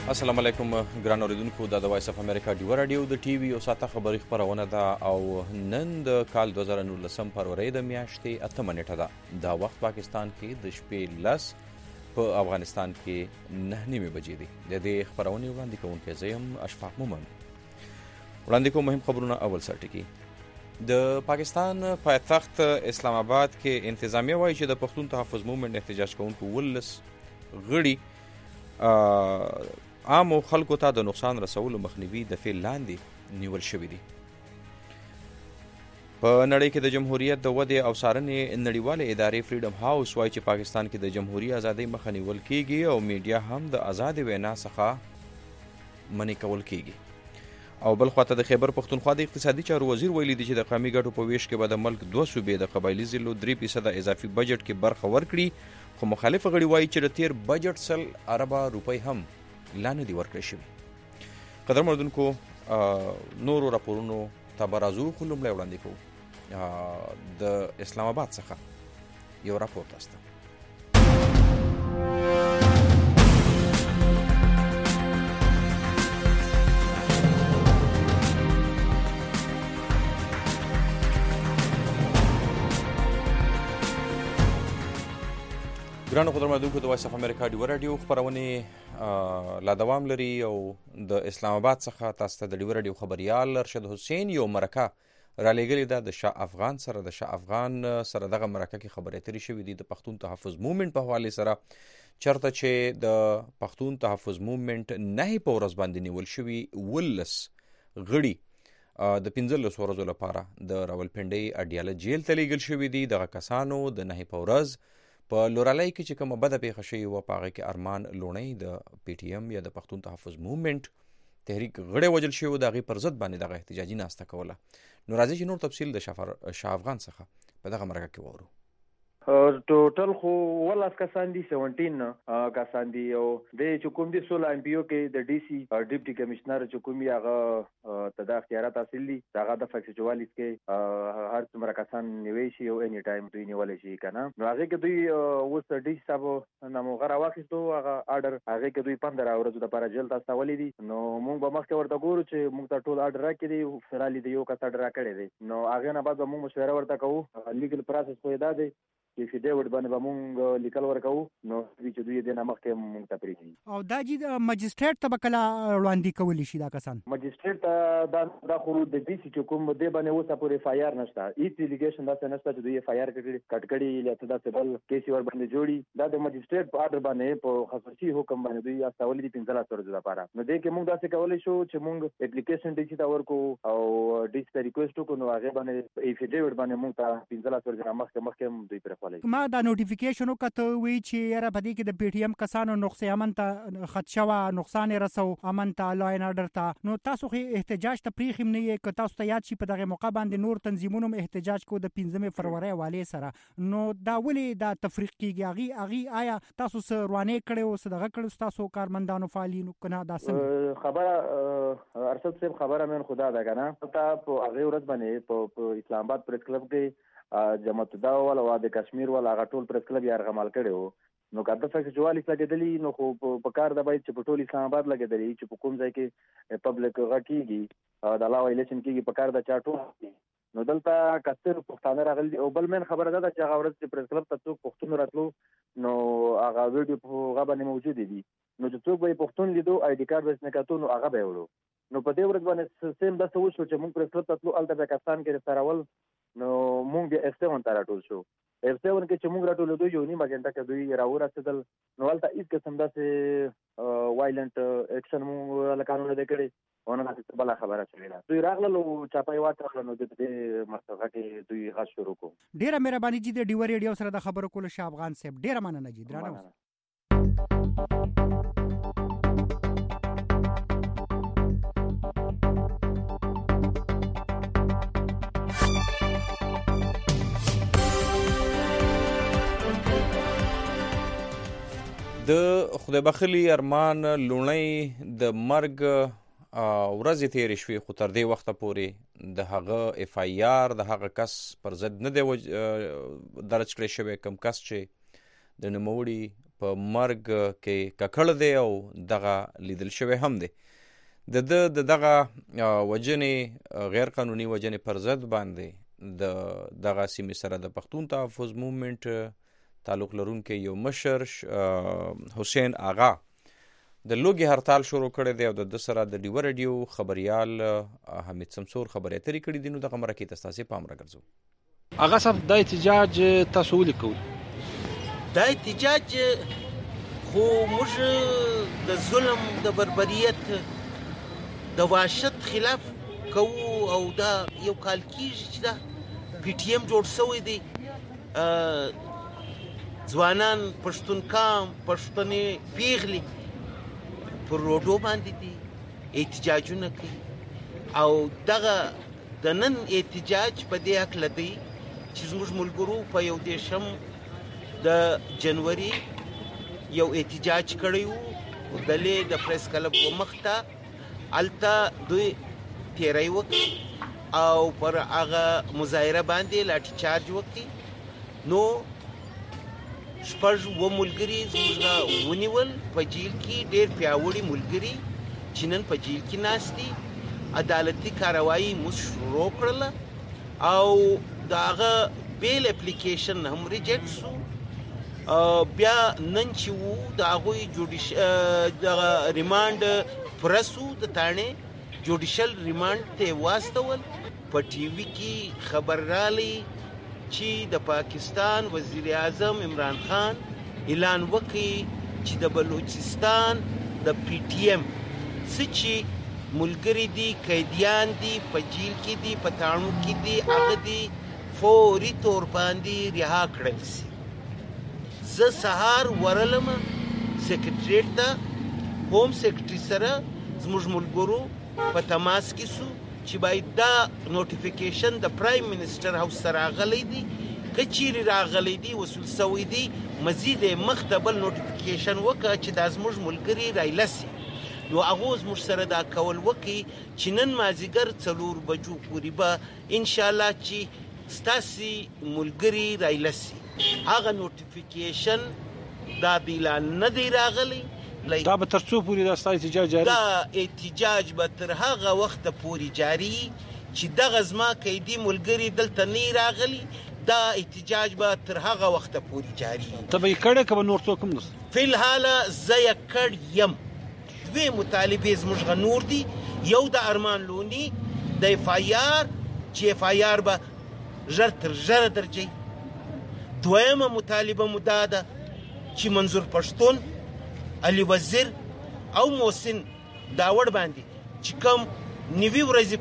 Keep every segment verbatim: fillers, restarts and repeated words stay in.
السلام علیکم ګران اوریدونکو، دا د وایس اف امریکا ډیو رادیو د ټي وي او ساته خبري خبرونه ده او نن د کال دوه زره نولسم فروری د میاشتې اتمه نیټه ده. دا وخت پاکستان کې د شپې لس، په افغانستان کې نه نیمې بجې دي. د دې خبرونې وړاندې کوونکی زه یم اشفاق مومن. وړاندې کوم مهم خبرونه. اول سر ټکي د پاکستان پایتخت اسلام آباد کې انتظامیه وایي چې د پښتون تحفظ مومنټ احتجاج کوونکو ولس غړي عامو خلکو ته د نقصان رسولو مخنیوي د فعل لاندې نیول شوي دي. په نړۍ کې د جمهوریت د ودې او څارنې نړیوالې ادارې فریډم هاوس وایي چې پاکستان کې د جمهوري ازادۍ مخه نیول کیږي او میډیا هم د ازادې وینا څخه منع کول کیږي. او بل خواته د خیبر پښتونخوا د اقتصادي چارو وزیر ویلي دی چې د قومي ګټو په ویش کې به د ملک دوه صوبې د قبایلي ضلعو درې فیصده اضافي بجټ کې برخه ورکړي، خو مخالف غړي وایي چې د تیر بجټ سل اربه روپۍ هم لا نه دي ورکړی شوي. قدر مردونکو، نورو راپورونو ته به راځو، خو لومړی وړاندې کوو د اسلام آباد څخه یو راپور تاسو ته. ګرانو قدرمنونکو، د وایس اف امریکا ډیو رادیو خپرونې لا دوام لري او د اسلام آباد څخه تاسو ته د ډیو رادیو خبریال ارشد حسین یو مرکه را لېږلې ده د شاه افغان سره. د شاه افغان سره دغه مرکه کې خبرې اترې شوې دي د پښتون تحفظ مومنټ په حواله سره، چرته چې د پښتون تحفظ مومنټ نه په ورځ باندې نیول شوي ولس غړي د پنځلس ورځو لپاره د راولپنډۍ اډیاله جیل ته لیږل شوي دي. دغه کسانو د نه په ورځ په لورالی کې چې کومه بده پیښه شوې وه، په هغه کې ارمان لوڼی د پی ټي ایم یا د پښتون تحفظ مومنټ تحریک غړی وژل شوی و، د هغې پر ضد باندې دغه احتجاجي ناسته کوله. نو راځئ چې نور تفصیل د شاه افغان څخه په دغه مرکه کې واورو. ټوټل خو ولس کسان دي، سیونټین کسان دي، او د چې کوم دي سوله ایم پی او کې د ډي سي ډیپټي کمشنر چې کوم هغه ته د اختیارات حاصل دي، هغه د فیکس چوالیس کې هر څومره کسان نیوي شي او اني ټایم دوی نیولی شي که نه. نو هغې کې دوی اوس ډي سي صاحب ناموغه راواخیستو، هغه آرډر هغې کې دوی پندره ورځو دپاره جیل ته استولی دي. نو موږ به مخکې ورته ګورو چې موږ ته ټول آرډر راکړي دي، فلحال د یو کس آرډر راکړی دی. نو هغې نه بعد به موږ مشوره ورته کوو. لیګل پروسس خو یې دا دی چې فیډیوډ باندې به مونږ لیکل ورکوو، نو چې دوی دې نه مخکې مونږ ته پرېږدي. او دا چې مجسټریټ ته به کله وړاندې کولی شي دا کسان؟ مجسټریټ ته دا دا خو د ډي سي چې کوم دې باندې اوسه پورې اف آی آر نشته، هېڅ الیګیشن داسې نشته چې دوی اف آی آر کټ کړي یا څه داسې بل کیس یې ورباندې جوړي. دا د مجسټریټ په آرډر باندې په خصوصي حکم باندې دوی استولي دي پنځلس ورځو لپاره. نو دې کې مونږ داسې کولی شو چې مونږ اپلیکیشن ډي سي ته ورکړو او ډي سي ته ریکویسټ وکړو، نو هغې باندې افیډیوډ باندې مونږ ته پنځلس ورځې نه مخکې مخکې دوی پرېښولی. ما دا نوټیفیکیشن وکړه وی چې یاره په دې کې د پی ټي ایم کسانو نقصې امن ته خط شوه، نقصان یې رسو امن ته، لا این آرډر ته. نو تاسو خو احتجاج ته پرېښیم نه یې، که تاسو ته یاد شي په دغه موقع باندې نور تنظیمونو هم احتجاج کو د پنځمې فروری حوالې سره. نو دا ولې دا تفریق کېږي؟ هغې هغې آیا تاسو څه روانې کړی و، څه دغه کړی ستاسو کارمندانو فعالینو که نه؟ دا څنګه خبره ارشد صاحب خبره مین خدا ده که نه. هلته په هغې ورځ باندې په اسلام آباد پریس کلب کې جماعت الدعوه ول او د کشمیر ول هغه ټول پریس کلب یې ارغمال کړی و. نو که د فیکس چوالیس لګېدلي، نو خو په کار ده باید چې په ټول اسلام آباد لګېدلي چې په کوم ځای کې پبلک غږ کېږي د لا وایلیشن کېږي، په کار ده چې ټول. نو دلته کثیر پښتانه راغلي دي. او بل مین خبره دا ده چې هغه ورځ چې پریس کلب ته څوک پښتون راتلو، نو هغه ویډیو په هغه باندې موجودې دي. نو چې څوک به یې پښتون لیدو، آی ډي کارډ به یې کتو، نو هغه به یې وړو. نو په دې ورځ باندې سیم داسې وشو چې موږ پریس کلب ته تلو، هلته به کسان کې رسارول. نو مونږ بیا اف سیون ته راټول شو. اف سیون کې چې مونږ راټولېدو یو نیمه ګنټه کې دوی راورسېدل. نو هلته هېڅ قسم داسې وایلنټ اکشن مونږ له قانونه دی کړی او نه داسې بله خبره شوې ده. دوی راغلل او چاپه یې واچوله، نو د دې مسغه کې دوی غږ شروع کړو. ډېره مهرباني جي د ډیو ریډیو سره د خبرو کولو شاه افغان صاحب، ډېره مننه جي، درانه اوسه. د خدای بخلي ارمان لوڼی د مرګ ورځې تېرې شوې، خو تر دې وخته پورې د هغه اف آی آر د هغه کس پر ضد نه دی درج کړی شوی، کوم کس چې د نوموړي په مرګ کې ککړ دی او دغه لیدل شوی هم دی. د د د دغه وجنې غیر قانوني وجنې پر ضد باندې د دغه سیمې سره د پښتون تحفظ موومنټ تعلق لرونکی یو مشر حسین آغا د لوګي هړتال شروع کړی دی او د ده سره د ډیوه رادیو خبریال حمید سمسور خبرې اترې کړي دي. نو دغه مرکې ته ستاسې پام راګرځو. آغا صاحب دا احتجاج تاسو ولې کوئ؟ دا احتجاج خو موږ د ظلم د بربریت د وحشت خلاف کوو او دا یو کال کېږي چې دا پی ټي ایم جوړ شوی دی. ځوانان پښتون کام پښتنې پیغلې پر روډو باندې دي احتجاجونه کوي او دغه د نن احتجاج په دې هکله دی چې زموږ ملګرو په یو دېرشم د جنوري یو احتجاج کړی و دلې د پریس کلب و مخ ته هلته دوی تیری وکړي او پر هغه مظاهره باندې لاټي چارج وکړي. نو شپږ اووه ملګري زموږ ونیول په جیل کې، ډېر پیاوړي ملګري چې نن په جیل کې ناست دي. عدالتي کاروایي موږ شروع کړله او د هغه بیل اپلیکیشن هم ریجیکټ شو. بیا نن چې وو د هغوی جوډیش دغه ریمانډ پرسو د تاڼې جوډیشل ریمانډ ته واستول. په ټي وي کې خبر رالی چې د پاکستان وزیر اعظم عمران خان اعلان وکړي چې د بلوچستان د پی ټي ایم څه چې ملګري دي، قیدیان دي، په جیل کې دي، په تاڼو کې دي، هغه دي فوري طور باندې رها کړل شي. زه سهار ورلم سیکرټریټ ته، ہوم سیکرټري سره زموږ ملګرو په تماس کې سو چې باید دا نوټیفیکیشن د پرایم منسټر هاوس سره راغلی دی، که چیرې راغلی دی وصول سوی دی، مزید مخته بل نوټیفیکیشن وکړه چې دا زموږ ملګري رایله سي. نو هغه زموږ سره دا کول وکړي چې نن مازدیګر څلور بجو پورې به انشاءالله چې ستاسې ملګري رایله سي. هغه نوټیفیکیشن دا د اعلان نه دی راغلی. دا به تر څو پورې دا ستا احتجاج جاري؟ دا احتجاج به تر هغه وخته پورې جاري چې دغه زما قیدي ملګري دلته نه راغلي. دا احتجاج به تر هغه وخته پورې جاري. ته به یې کړی که به نور څوک هم نشته؟ فی الحال زه یې کړ یم. دوې مطالبې زموږ نور دي. یو د ارمان لوني د اف آی آر چې اف آی آر به ژر تر ژره درجوي. دویمه مطالبه مو دا ده چې منظور پښتون، علي وزیر او محسن داوړ باندې چې کوم نوي ورځې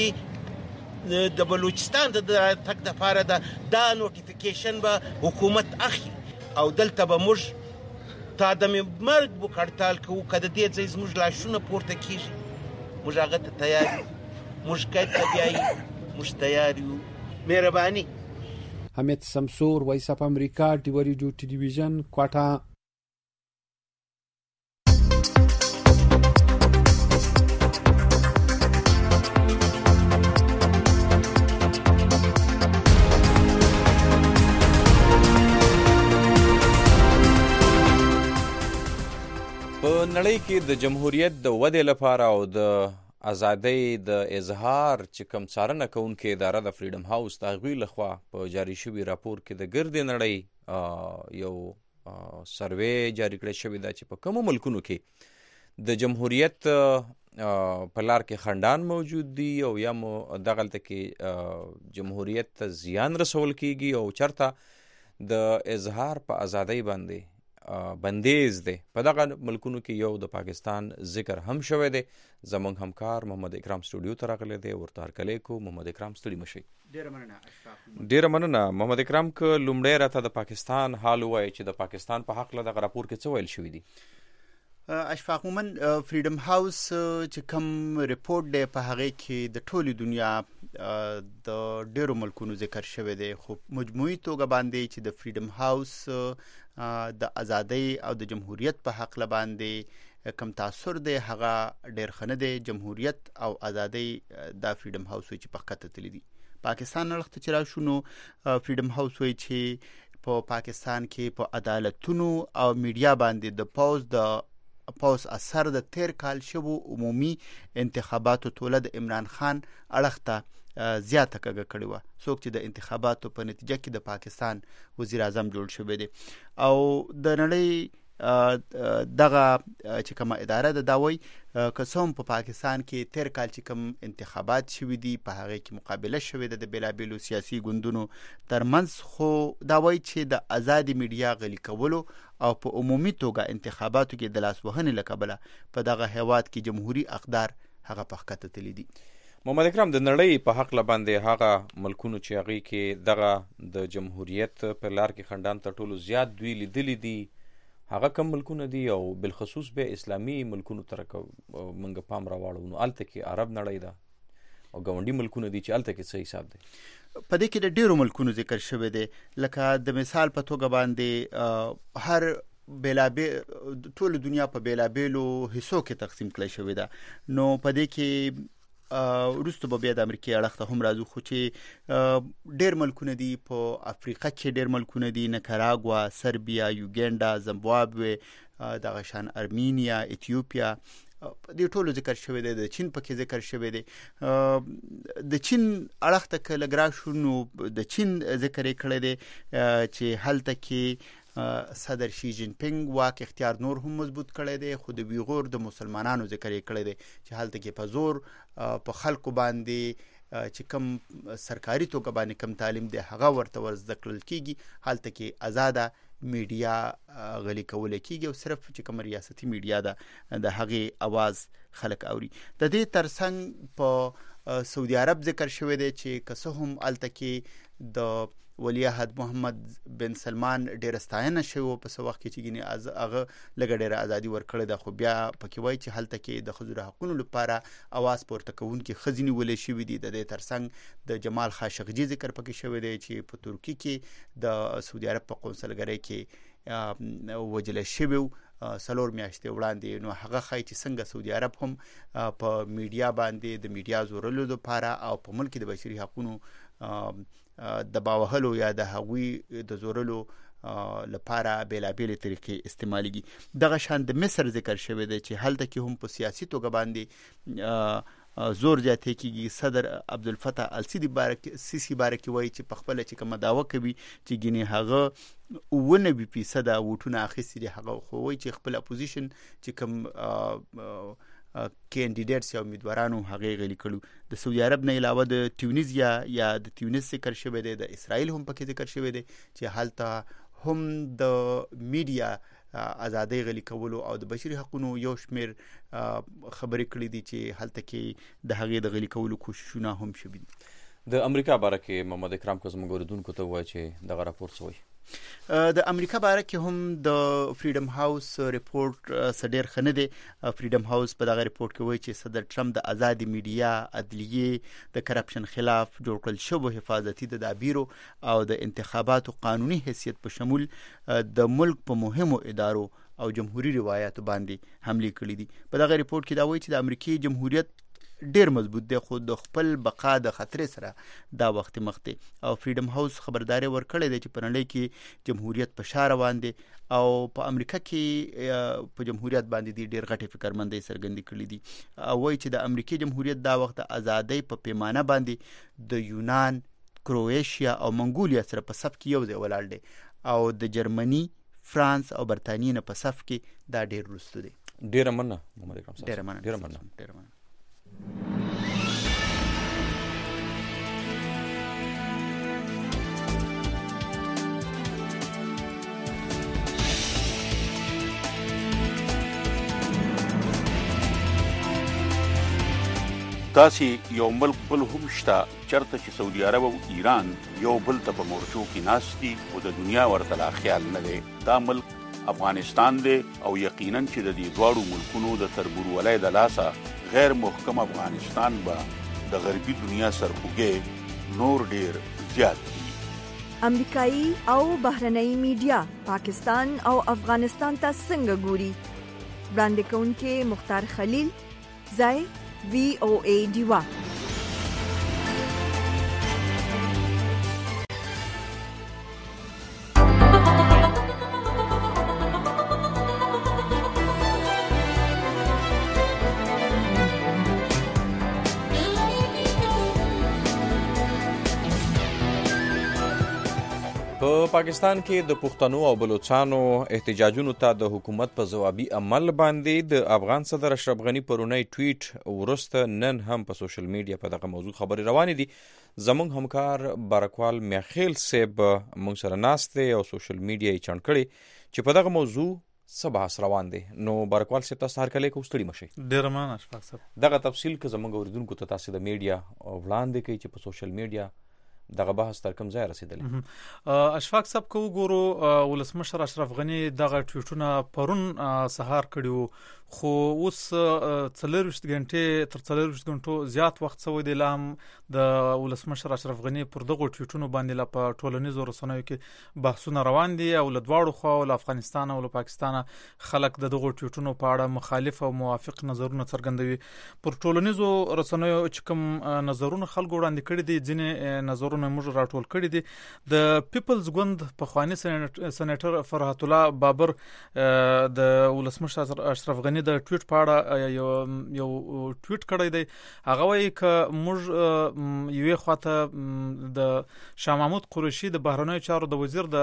پابندي د بلوچستان ته د تګ دپاره ده، دا نوټیفیکیشن به حکومت اخلي او دلته به موږ تا د مرګ بوک هړتال کوو. که د دې ځای زموږ لاشونه پورته کېږي موږ هغه ته تیار یو. موږ قید ته بیایي موږ تیار یو. مهرباني. حمید سمسور، وایس اف امریکا، ډیوه ریډیو ټلویزیون، کوټه. په نړۍ کې د جمهوریت د ودې لپاره او د ازادۍ د اظهار چې کوم څارنه کوونکې اداره د فریډم هاوس د هغوی لخوا په جاري شوي راپور کې د ګردې نړۍ یو سروې جاري کړی شوې ده چې په کومو ملکونو کې د جمهوریت په لار کې خنډان موجود دي او یا مو دغلته کې جمهوریت ته زیان رسول کیږي او چرته د اظهار په ازادۍ باندې بندیز دی. په دغه ملکونو کې یو د پاکستان ذکر هم شوی دی. زموږ همکار محمد اکرام سټوډیو ته راغلی دی، ورته هرکلی کو. محمد اکرام ستړي مشئ. ډیره مننه اشفاق. ډیره مننه محمد اکرام. که لومړی راته د پاکستان حال ووایي چې د پاکستان په حق له دغه راپور کې څه ویل شوي دي؟ اشفاق مومن، فریډم هاوس چې کوم ریپورت دی په هغې کې د ټولې دنیا د ډیرو ملکونو ذکر شوی دی، خو مجموعي توګه باندې چې د فریډم هاوس د ازادۍ او د جمهوریت په حق باندې کم تاثر دی هغه ډیر ښه نه دی. جمهوریت او ازادۍ دا فریډم هاوس وایي چې په ښکته تللی دي. پاکستان اړخ ته چې راشو نو فریډم هاوس وایي چې په پاکستان کې په عدالتونو او میډیا باندې د پوز د پوز اثر د تیر کال شوو عمومي انتخاباتو توله د عمران خان اړخ ته زیاته کګه کړې وه. څوک چې د انتخاباتو په نتیجه کې د پاکستان وزیر اعظم جوړ شوی دی او د نړۍ دغه چې کومه اداره د داوی قسم په پاکستان کې تیر کال چې کوم انتخابات شوي دي په هغه کې مقابله شوې ده د بیلابیلو سیاسي ګوندونو ترمنځ، خو داوی چې د آزادي میډیا غلي کولو او په عمومي توګه انتخاباتو کې د لاسوهنې له کبله په دغه هیواد کې جمهوریت اقدار هغه په ښکته تللی دي. محمد اکرم، د نړۍ په حق باندې هغه ملکونو چې هغې کې دغه د جمهوریت په لار کې خنډان تر ټولو زیات دوی لیدلی دي هغه کم ملکونه دي او بالخصوص به اسلامي ملکونو تر منګه پام راواړو، نو هلته کې عرب نړۍ ده او ګاونډي ملکونه دي چې هلته کې څه حساب دی؟ په دې کې د ډیرو ملکونو ذکر شوی دی، لکه د مثال په توګه باندې هر بیلابیل ټول دنیا په بیلابیلو حصو کې تقسیم کړی شوی ده. نو په دې کې وروسته به بیا د امریکې اړخ ته هم راځو، خو چې ډېر ملکونه دي په افریقا کې، ډېر ملکونه دي نکراګوا، سربیا، یوګینډا، زمبابوې، دغه شان ارمینیا، ایتیوپیا، دې ټولو ذکر شوی دی. د چین پکې ذکر شوی دی. د چین اړخ ته که لږ راشو نو د چین ذکر یې کړی دی چې هلته کې صدر شي جین پینګ واک اختیار نور هم مضبوط کړی دی، خو د ویغور د مسلمانانو ذکر یې کړی دی چې هلته کې په زور په خلکو باندې چې کم سرکاري توګه باندې کم تعلیم دی هغه ورته ور زده کړل کېږي، هلته کې آزاده میډیا غلي کولی کېږي او صرف چې کوم ریاستي میډیا ده د هغې اواز خلک اوري. د دې ترڅنګ په سعودي عرب ذکر شوی دی چې که څه هم هلته کې د ولی عهد محمد بن سلمان ډېره ستاینه شوې وه په څه وخت کې چې ګینې هغه لږه ډېره ازادي ورکړې ده، خو بیا پکې وایي چې هلته کې د ښځو د حقونو لپاره اواز پورته کوونکي ښځې نیولې شوي دي. د دې ترڅنګ د جمال خاشقجي ذکر پکې شوی دی چې په ترکي کې د سعودي عرب په قونسلګرۍ کې وجله شوی څلور میاشتې وړاندې. نو هغه ښایي چې څنګه سعودي عرب هم په میډیا باندې د میډیا زورلو لپاره او په ملک د بشري حقونو د باوهلو یا د هغوی د زورلو لپاره بیلابیلې طریقې استعمالیږي. دغه شان د مصر ذکر شوی دی چې هلته کې هم په سیاسي توګه باندې زور زیاتی کېږي. صدر عبدالفتاح السیسی باره کې وایي چې په خپله چې کومه دعوه کوي چې ګینې هغه اوه نوي فیصده ووټونه اخیستي دي، هغه خو وایي چې خپل اپوزیشن چې کوم کینډیډیټس یا امیدوارانو هغې غلي کړو. د سعودي عرب نه علاوه د ټیونیزیا یا د تیونس ذکر شوی دی، د اسرائیل هم پکې ذکر شوی دی چې هلته هم د میډیا ازادۍ غلي کولو او د بشري حقونو یو شمېر خبرې کړي دي چې هلته کې د هغې د غلي کولو کوششونه هم شوي دي. د امریکا باره کې محمد اکرم که زموږ اورېدونکو ته ووایي چې دغه راپور څه وایي؟ د امریکا باره کې هم د فریډم هاوس ریپورت څه ډېر ښه نه دی. فریډم هاوس په دغه ریپورت کې وایي چې صدر ټرمپ د ازادي میډیا، عدلیې، د کرپشن خلاف جوړ کړل شوو حفاظتي تدابیرو او د انتخاباتو قانوني حیثیت په شمول د ملک په مهمو ادارو او جمهوری روایاتو باندې حملې کړي دي. په دغه ریپورت کې دا وایي چې د امریکای جمهوریت ډیر مضبوط دی، خو د خپل بقا د خطرې سره دا وخت مخ دی. او فریډم هاوس خبرداري ورکړې ده چې په نړۍ کې جمهوریت په شا روان دی او په امریکا کې په جمهوریت باندې دی ډیر غټې فکرمندۍ څرګندې کړي دي. او وایي چې د امریکای جمهوریت دا وخت د ازادۍ په پیمانه باندې د یونان، کرویشیا او منګولیا سره په صف کې یو ځای ولاړ دی او د جرمني، فرانس او برتانیې نه په صف کې دا ډیر وروسته دی. ډیره مننه محمد اکرم صاحب. ډیره مننه. ډیره مننه. ډیره مننه. داسې یو ملک بل هم شته چرته چې سعودي عرب او ایران یو بل ته په مورچو کې ناست دي او د دنیا ورته لا خیال نه دی. دا ملک افغانستان دی او یقینا چې د دې دواړو ملکونو د تربورولۍ د لاسه غیر محکم افغانستان به د غربي دنیا سرخوږی نور ډیر زیات دي. امریکایي او بهرنۍ میډیا پاکستان او افغانستان ته څنګه ګوري؟ وړاندې کوونکې مختار خلیل، ځای وی او ای ډیوا. پاکستان کې د پښتنو او بلوچستانو احتجاجونو ته د حکومت په ځوابي عمل باندې د افغان صدر اشرف غنی پرونی ټویټ وروسته نن هم په سوشل میډیا په دغه موضوع خبرې روانې دي. زموږ همکار بارکوال میاخیل صاحب موږ سره ناست دی او سوشل میډیا یې چڼ کړی چې په دغه موضوع څه بحث روان دی. نو بارکوال صاحب تاسو هر کله کې ستړي مشئ. ډېر مننه اشفاق صاحب. دغه تفصیل که زموږ اوریدونکو ته تاسو د میډیا وړاندې کوي چې په سوشل میډیا دغه بحث تر کوم ځای رسیدلی. اشفاق صاحب کو ګورو ولسمشر اشرف غنی دغه ټویټونه پرون سهار کړیو، خو اوس څلورویشت غنټې تر څلورویشت غنټو زیات وخت سوی دی لا هم د ولسمشر اشرف غنی پر دغه ټویټونو باندې لا په ټولنیزو رسنیو کې بحثونه روان دي او له دواړو خواو له افغانستان او له پاکستان خلک د دغه ټویټونو په اړه مخالف او موافق نظرونه څرګندوي. پر ټولنیزو رسنیو چې کوم نظرونه خلکو وړاندې کړي دي، ځینې نظرونه موږ راټول کړي دي. د پیپلز ګوند پخوانی سېنیټر فرحت الله بابر د ولسمشر اشرف غنی د ټویټ په اړه یو یو ټویټ کړی دی. هغه وایي چې موږ یوې خواته د شاه محمود قریشي د بهرنیو چارو د وزیر د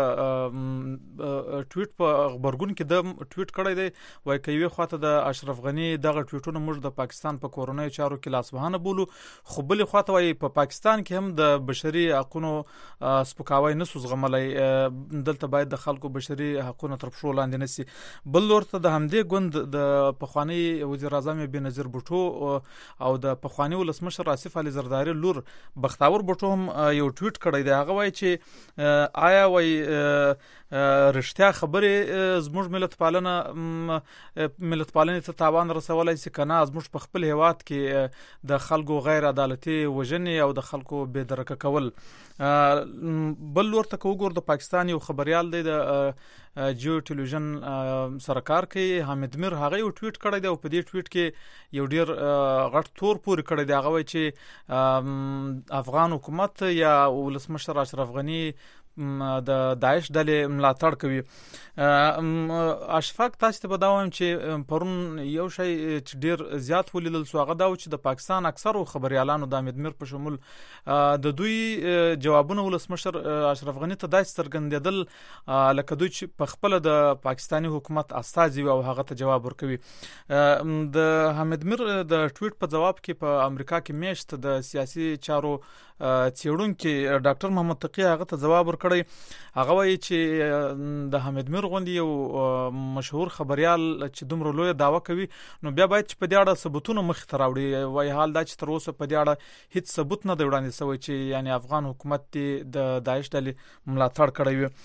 ټویټ په خبرګون کې د ټویټ کړی دی، وایي چې یوې خواته د اشرف غنی دغه ټویټونه موږ د پاکستان په کورنیو چارو کې لاسوهانه بولو، خو بلې خواته وایي په پاکستان کې هم د بشري حقونو سپکاوی نسو زغملی، دلته باید د خلکو بشري حقونه تر پښو لاندې نسی. بل لور ته د همدې ګوند د پخوانی وزیر اعظم بېنظیر بوټو او د پخوانی ولسمشر آصف علي زرداري لور بختاور بوټو هم یو ټویټ کړی دی. هغه وایي چې آیا وایي رښتیا خبرې زموږ ملت پالنه ملت پالنې ته تاوان رسولی سي که نه، زموږ په خپل هیواد کې د خلکو غیر عدالتي وژنې او د خلکو بې درکه کول. بل لور ته که وګورو د پاکستان یو خبریال دی د جیو ټلویزیون سره کار کوي، حامد میر، هغه یو ټویټ کړی دی او په دې ټویټ کې یو ډیر غټ تور پورې کړی دی. هغه وایي چې افغان حکومت یا ولسمشر اشرف غنی د داعش ډلې ملاتړ کوي. اشفاق تاسو ته به دا وایم چې پرون یو شی چې ډیر زیات ولیدل سو، هغه دا و چې د پاکستان اکثرو خبريالانو د حامد میر په شمول د دوی جوابونه ولسمشر اشرف غنی ته داسې څرګندېدل لکه دوی چې په خپل د پاکستاني حکومت استازي او هغه ته جواب ورکوي. د حامد میر د ټویټ په جواب کې په امریکا کې میشت د سیاسي چارو څېړونکي ډاکټر محمد تقی هغه ته جواب ورکړی. هغه وایي چې د حامد میر غوندي یو مشهور خبريال چې دومره لوی داوا کوي نو بیا باید چې په دې اړه ثبوتونه مخې ته راوړي. وایي حال دا چې تر اوسه په دې اړه هیڅ ثبوت نه دی وړاندې شوی چې یعنی افغان حکومت د داعش ډلې ملاتړ کړی وي.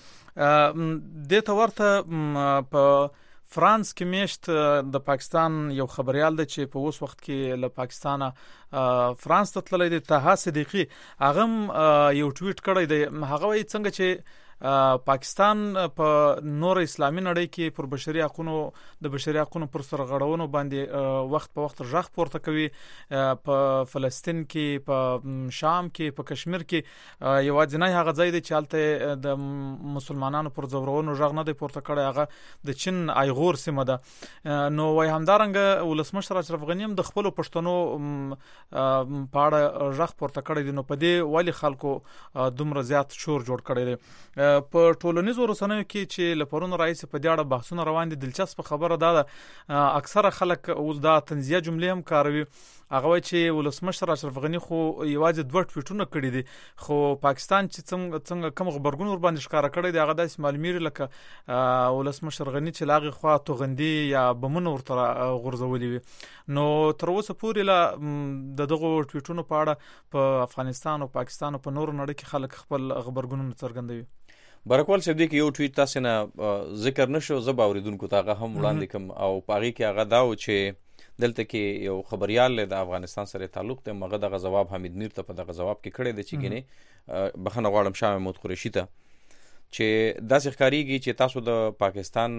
دې ته ورته په فرانس کې میشت د پاکستان یو خبريال دی چې په اوس وخت کې له پاکستانه فرانس ته تللی دی، طه صدیقي، هغه یو ټویټ کړی دی. هغه وایي څنګه چې پاکستان په نور اسلامي نړۍ کې پر بشري حقوقو د بشري حقوقو پر سرغړونو باندې وخت په وخت ژغ پورته کوي، په فلسطین کې، په شام کې، په کشمیر کې یوازینی هغه ځای دی چې هلته د مسلمانانو پر ځورونو ژغ نه دی پورته کړی، هغه د چین ایغور سیمه ده. نو وایي همدارنګه ولسمشر اشرف غنی هم د خپلو پښتنو په اړه ژغ پورته کړی دی. نو په دې ولې خلکو دومره زیات شور جوړ کړی دی؟ په ټولنیزو رسنیو کې چې له پرون راځي په دې اړه بحثونه روان دي. دلچسپ خبره دا ده اکثره خلک اوس دا طنزیه جملې هم کاروي. هغه وایي چې ولسمشر اشرف غنی خو یوازې دوه ټویټونه کړي دي، خو پاکستان چې څنګه څنګه کوم خبرګون ور باندې ښکارا کړی دی هغه داسې معلومیږي لکه ولسمشر غنی چې لاغه خوا توغندي یا بمونه ورته غورځولي وي. نو تر اوسه پورې لا د دغه ټویټونو په اړه په افغانستان او پاکستان او په نورو نړۍ کې خلک خپل خبرګونونه څرګندوي. بارکوال صاحب دې کې یو ټویټ تاسو نه ذکر نشو، زه به اوریدونکو ته هغه هم وړاندې کوم او په هغې کې هغه دا و چې دلته کې یو خبریال د افغانستان سره تعلق دی، هغه دغه جواب حامد میر ته په دغه جواب کې کړی دی چې ګینې بخښنه غواړم شاه محمود قریشي ته چې داسې ښکارېږي چې تاسو د پاکستان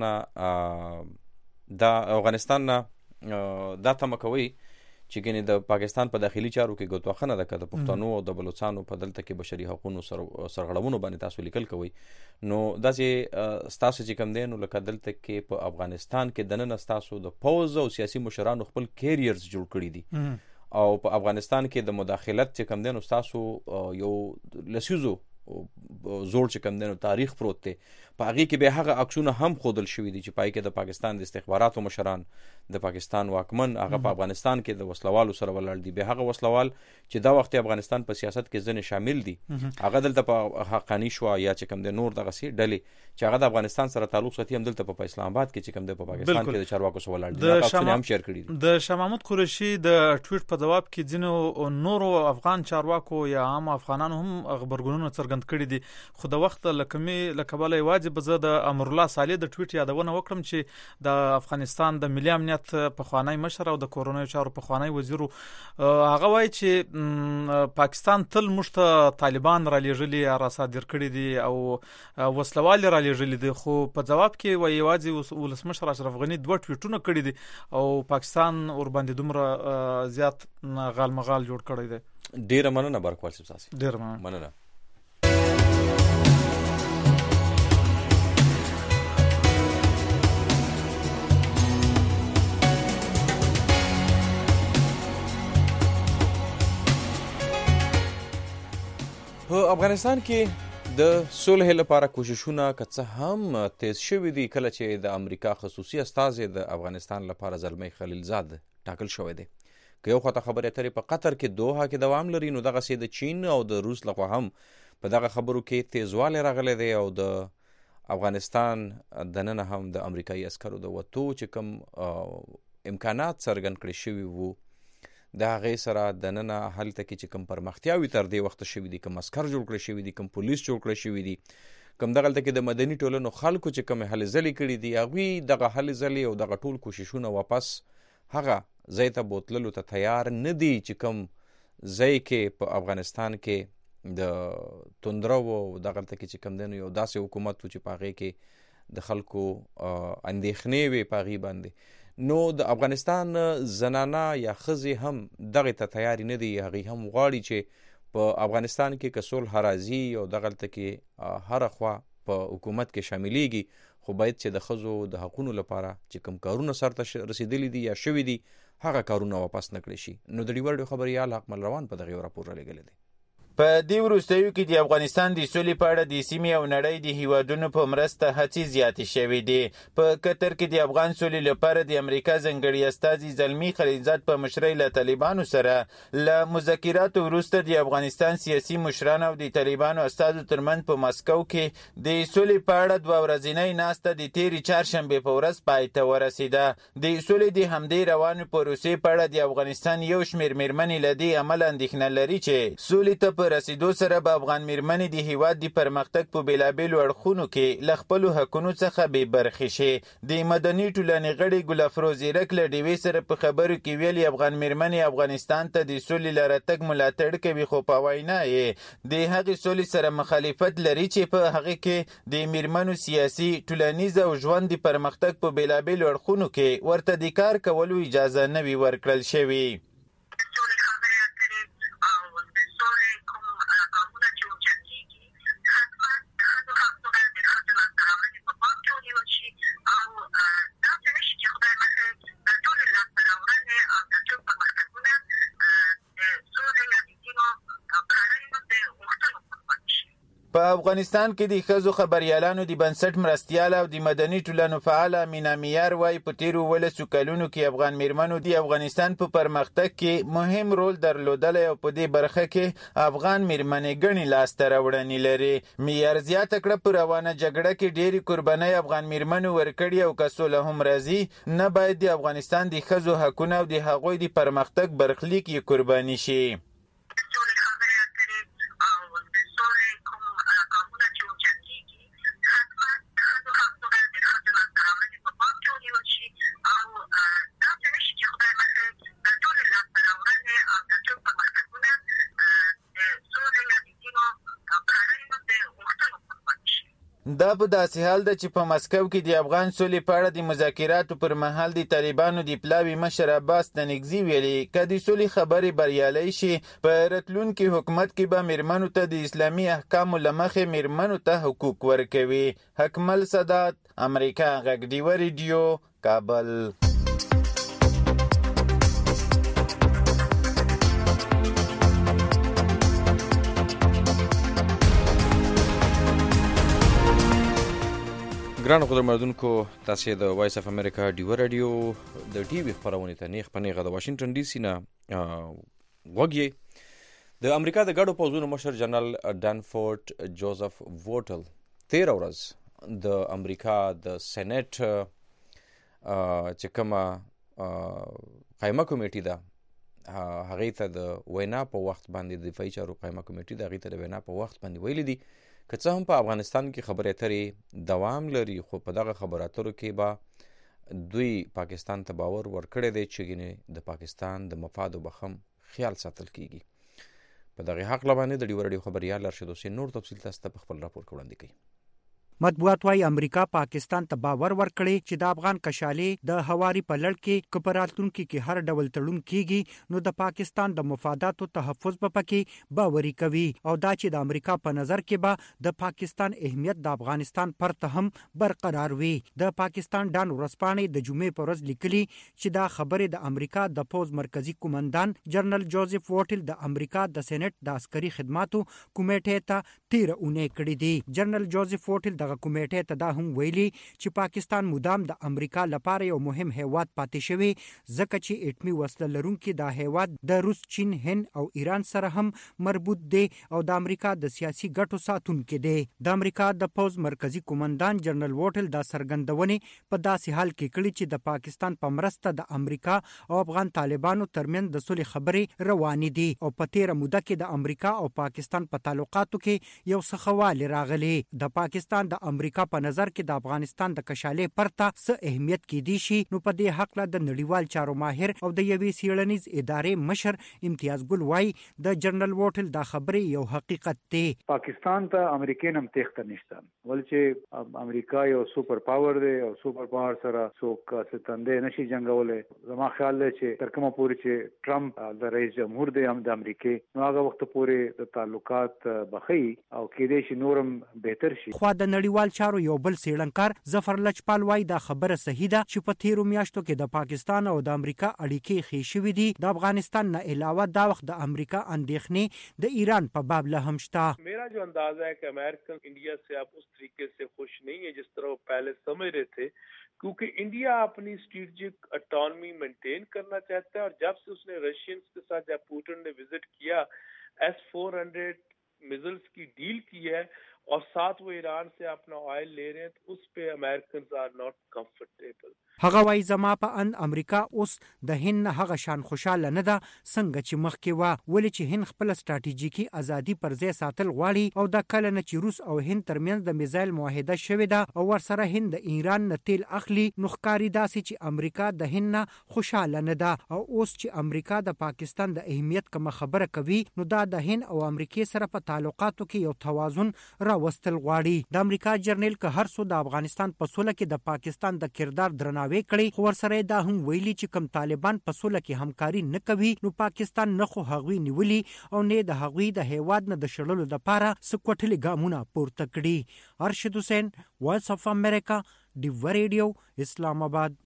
نه د افغانستان نه دا تمه کوئ چې ګینې د پاکستان په داخلي چارو کې ګوتواخنه ده که د پښتنو او د بلوچستانو په دلته کې بشري حقوقو سرغړونو باندې تاسو لیکل کوئ. نو داسې ستاسو چې کوم دی نو لکه دلته کې په افغانستان کې دننه ستاسو د پوځ او سیاسي مشرانو خپل کیریرز جوړ کړي دي او په افغانستان کې د مداخلت چې کوم دی نو ستاسو یو لسیزو زوړ چې کوم دی نو تاریخ پروت دی. په هغې کې بیا هغه عکسونه هم ښودل شوي دي چې پای کې د پاکستان د استخباراتو مشران د پاکستان واکمن هغه په افغانستان کې د وسلوالو سره ولاړ دي. بیا هغه وسلوال چې دا وخت افغانستان په سیاست کې ځنې شامل دي هغه دلته په حقانی شوه یا چې کوم دی نور دغسې ډلې چې هغه د افغانستان سره تعلق ساتي هم دلته په اسلام آباد کې چې کوم دی په پاکستان کې د چارواکو سره ولاړ دي. هغه عکسونه هم شیر کړي دي. د شاه محمود قریشي د ټویټ په جواب کې ځینو نورو افغان چارواکو یا عام افغانانو هم خبرګونونه څرګند کړي دي. خو د وخت له کمې له کبله یوازې به زه د امرالله صالح د ټویټ یادونه وکړم چې د افغانستان د ملي امنیت پخوانی مشر او د کورنیو چارو پخوانی وزیر هغه وایي چې پاکستان تل موږ ته طالبان را لېږلي یا را صادر کړي دي او وسلوال را لېږلي دي. خو په جواب کې وایي یوازې ولسمشر اشرف غني دوه ټویټونه کړي دي او پاکستان ورباندې دومره زیات غال مغال جوړ کړی دی. ډیره مننه برکوال صاحب تاسو. ډیره مننه. په افغانستان کې د صلح لپاره کوششونه که څه هم تیز شوي دي کله چې د امریکا خصوصي استازی د افغانستان لپاره زلمی خلیلزاد ټاکل شوی دی. که یو خواته خبرې اترې په قطر کې دوحه کې دوام لري نو دغسې د چین او د روس لخوا هم په دغه خبرو کې تیزوالی راغلی دی او د افغانستان دننه هم د امریکایي عسکرو د وتو چې کوم امکانات څرګند کړي شوي وو د هغې سره دننه هلته کې چې کوم پرمختیاوي تر دې وخته شوي دي، کوم عسکر جوړ کړی شوي دي، کوم پولیس جوړ کړی شوي دي، کوم دغلته کې د مدني ټولنو خلکو چې کوم هلې ځلې کړي دي هغوی دغه هلې ځلې او دغه ټول کوششونه واپس هغه ځای ته بوتللو ته تیار نه دي چې کوم ځای کې په افغانستان کې د توندرو او دغلته کې چې کوم دی نو یو داسې حکومت و چې په هغې کې د خلکو اندېښنې وې په هغې باندې. نو د افغانستان زنانه یا ښځې هم دغې ته تیارې نه دي، هغې هم غواړي چې په افغانستان کې که صلح راځي او دغلته کې هره خوا په حکومت کې شاملیږي، خو باید چې د ښځو د حقونو لپاره چې کوم کارونه سرته رسېدلي دي یا شوي دي هغه کارونه واپس نه کړی شي. نو د ډیو رادیو خبریال حقمل روان په دغه راپور رالیږلی دی. په دې وروستیو کې د افغانستان د سولې په اړه د سیمې او نړۍ د هیوادونو په مرسته هڅې زیاتې شوې دي. په قطر کې د افغان سولې لپاره د امریکا ځانګړي استازي زلمی خلیلزاد په مشرۍ له طالبانو سره له مذاکراتو وروسته د افغانستان سیاسي مشران او د طالبانو استازو ترمنځ په مسکو کې د سولې په اړه دوه ورځنۍ ناسته د تېرې چهارشنبې په ورځ پای ته ورسېده. د سولې د همدې روانو پروسې په اړه د افغانستان یو شمېر مېرمنې له دې امله اندېښنه لري چې سولې ته په رسیدو سره به افغان مېرمنې د هیواد د پرمختګ په بېلابېلو اړخونو کې له خپلو حقونو څخه بې برخې شي. د مدني ټولنې غړي ګل افروز زیرک له ډیوې سره په خبرو کې ویلي افغان مېرمنې افغانستان ته د سولې له راتګ ملاتړ کوي، خو په وینا یې د هغې سولې سره مخالفت لري چې په هغې کې د مېرمنو سیاسي، ټولنیز او ژوند د پرمختګ په بېلابېلو اړخونو کې ورته د کار کولو اجازه نه وي ورکړل شوې. په افغانستان کې د ښځو خبریالانو د بنسټ مرستیال او د مدني ټولنو فعال مینا میار وایي په تیرو ولسو کلونو کې افغان میرمنو د افغانستان په پرمختګ کې مهم رول درلودلی او په دې برخه کې افغان میرمنې ګڼې لاسته راوړنې لري. میار زیاته کړه په روانه جګړه کې ډېرې قربانۍ افغان میرمنو ورکړي او که سوله هم راځي نه باید د افغانستان د ښځو حقونه او د هغوی د پرمختګ برخلیک یې قرباني شي. دا په داسې حال ده چې په مسکو کې د افغان سولې په اړه د مذاکراتو پر مهال د طالبانو د پلاوي مشر عباس تنګزي ویلي که د سولې خبرې بریالۍ شي په راتلونکي حکومت کې به میرمنو ته د اسلامي احکامو له مخې میرمنو ته حقوق ورکوي. حکمل سادات، امریکا غږ ډیوه ریډیو، کابل. ګرانو قدرمنونکو تاسو د وایس اف امریکا ډیو رادیو د ټي وي خبرونه ته نیخ پنیغه د واشنگټن ډي سي نه وګړي د امریکا د ګډو پوځونو مشر جنرال ډانفورد جوزف ووټل تیر ورځ د امریکا د سېنات چې کومه قائمه کمیټه ده هغه ته د وینا په وخت باندې د دفاعي چارو قائمه کمیټه ده هغه ته د وینا په وخت باندې ویل دي که څه هم په افغانستان کې خبرې اترې دوام لري خو په دغه خبرو اترو کې به دوی پاکستان ته باور ورکړی دی چې ګینې د پاکستان د مفادو به هم خیال ساتل کیږي په دغه حق لبانې د ډیو رادیو خبريال ارشد حسین نور تفصیل تاسو ته خپل راپور وړاندې کوي. مطبوعات وايي امریکا پاکستان ته باور ورکړي چې د افغان کشالې د هواري په لړ کې کپراتونکو کې هر ډول تړون کیږي نو د پاکستان د مفاداتو تحفظ به پکې باوري کوي او دا چې د امریکا په نظر کې به د پاکستان اهمیت د افغانستان پرته هم برقرار وي. د پاکستان ډان ورسپانې د جمعې په ورځ لیکلي چې دا خبره د امریکا د پوز مرکزی قومندان جنرال جوزف ووټل د امریکا د سېنات د عسکري خدماتو کمیټې ته تیر اونۍ کړې دي. جنرال جوزف ووټل دغه کمیټې ته دا هم ویلي چې پاکستان مدام د امریکا لپاره یو مهم هیواد پاتې شوی ځکه چې اټمی وسله لرونکي دا هیواد د روس، چین، هند او ایران سره هم مربوط دی او د امریکا د سیاسي ګټو ساتونکي دی. د امریکا د پوز مرکزی قومندان جنرال ووټل دا څرګندونې په داسې حال کې کړي چې د پاکستان په مرسته د امریکا او افغان طالبانو ترمنځ د صلح خبرې روانې دي او په تیره موده کې د امریکا او پاکستان په تعلقاتو کې یو څه خواله راغلي. د پاکستان د امریکا په نظر کې د افغانستان د کشالې پرته څه اهمیت کې دي شي نو په دې حق له د نړیوال چارو ماهر او د یوې سیړنیز ادارې مشر امتیاز ګل وای د جنرال ووټل دا خبرې یو حقیقت دی. پاکستان ته امریکای نم تخته نشته ول چې امریکا یو سوپر پاور دی او سوپر پاور سره څوک ستندې نشي جنگولې. زما خیال دی چې تر کومه پورې چې ټرمپ د رئیس جمهور دی هم د امریکای نو هغه وخت پورې د تعلقات بخي او کېدې شي نورم بهتر شي. خو د نړیوال چارو یو بل سیړنکار ظفر لجپال وای دا خبره صحیح ده چې په تیرو میاشتو کې د پاکستان او د امریکا اړیکې ښې شوې دي. د افغانستان نه علاوه دا وخت د امریکا اندېښنې د ایران په باب له هم شته. मेरा जो अंदाजा है कि अमेरिकन इंडिया से आप उस तरीके से खुश नहीं है जिस तरह वो पहले समझ रहे थे क्योंकि इंडिया अपनी स्ट्रेटेजिक ऑटोनॉमी मेंटेन करना चाहता है और जब से उसने रशियंस के साथ जब पुतिन ने विजिट किया एस फोर हंड्रेड मिसाइल्स की डील की है और साथ वो ईरान से अपना ऑयल ले रहे हैं तो उस पे अमेरिकन्स आर नॉट कंफर्टेबल. هغه وای زما په ان امریکا اوس د هند هغه شان خوشاله نه ده څنګه چې مخکې و ولې چې هند خپل ستراتیژیکي ازادي پر ځای ساتل غواړي او د کله نه چې روس او هند ترمنځ د میزایل معاهده شوې ده او ورسره هند د ایران نه تیل اخلي نو ښکاري داسې چې امریکا د هند نه خوشاله نه ده او اوس چې امریکا د پاکستان د اهمیت کوم خبره کوي نو دا د هند او امریکا سره په تعلقاتو کې یو توازن راوستل غواړي. د امریکا جرنل که هر څو د افغانستان په سوله کې د پاکستان د کردار درناوی کړي خو ورسره دا هم ویلي چې کم طالبان په سوله کې همکاري نه کوي نو پاکستان نه خو هغوی نیولي او نه د هغوی د هیواد نه د شړلو لپاره سکوټلي ګامونه پورته کړي. ارشد حسین، وایس اف امریکا، ډیو رادیو، اسلام آباد.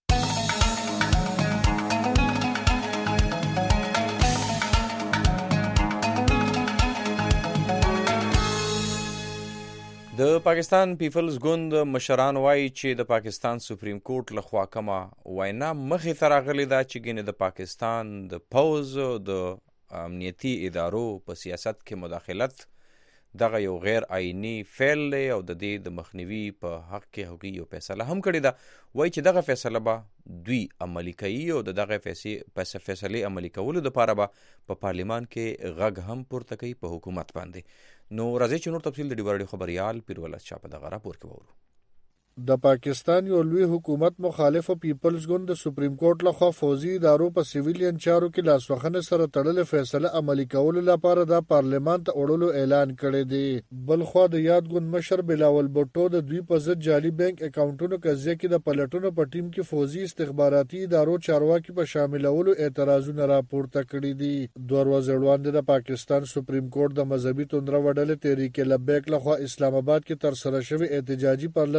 د پاکستان پیپلز ګوند مشران وایي چې د پاکستان سپریم کورټ له خوا کومه وینا مخې ته راغلې ده چې ګینې د پاکستان د پوز د امنیتي ادارو په سیاست کې مداخلت دغه یو غیر آئینی فعل دی او د دې د مخنیوي په حق کې هغوی یو فیصله هم کړې ده. وایي چې دغه فیصله به دوی عملي کوي او د دغه فیصلې عملي کولو دپاره به په پارلیمان کې غږ هم پورته کوي په حکومت باندې. نو راځي چې نور تفصیل د ډیو رادیو خبريال پیرولس چا په دغه راپور کې وورو. د پاکستان یو لوی حکومت مخالف پیپلز ګوند د سپریم کورټ لخوا فوزي ادارو په سیویلین چارو کې لاسوخنه سره تړلې فیصله عملي کولو لپاره د پارلیمان ته وړلو اعلان کړی دی. بل خو د یاد ګوند مشر بلاول بوټو د دوی په ضد جعلي بانک اکاونټونو قضیه کې د پلټونو په ټیم کې فوزي استخباراتي ادارو چارواکي په شاملولو اعتراضونه راپورته کړي دي. دوه ورځې وړاندې د پاکستان سپریم کورټ د مذهبي توندره وډلې تحریک لبیک لخوا اسلام آباد کې تر سره شوی احتجاجي پرلط په اړه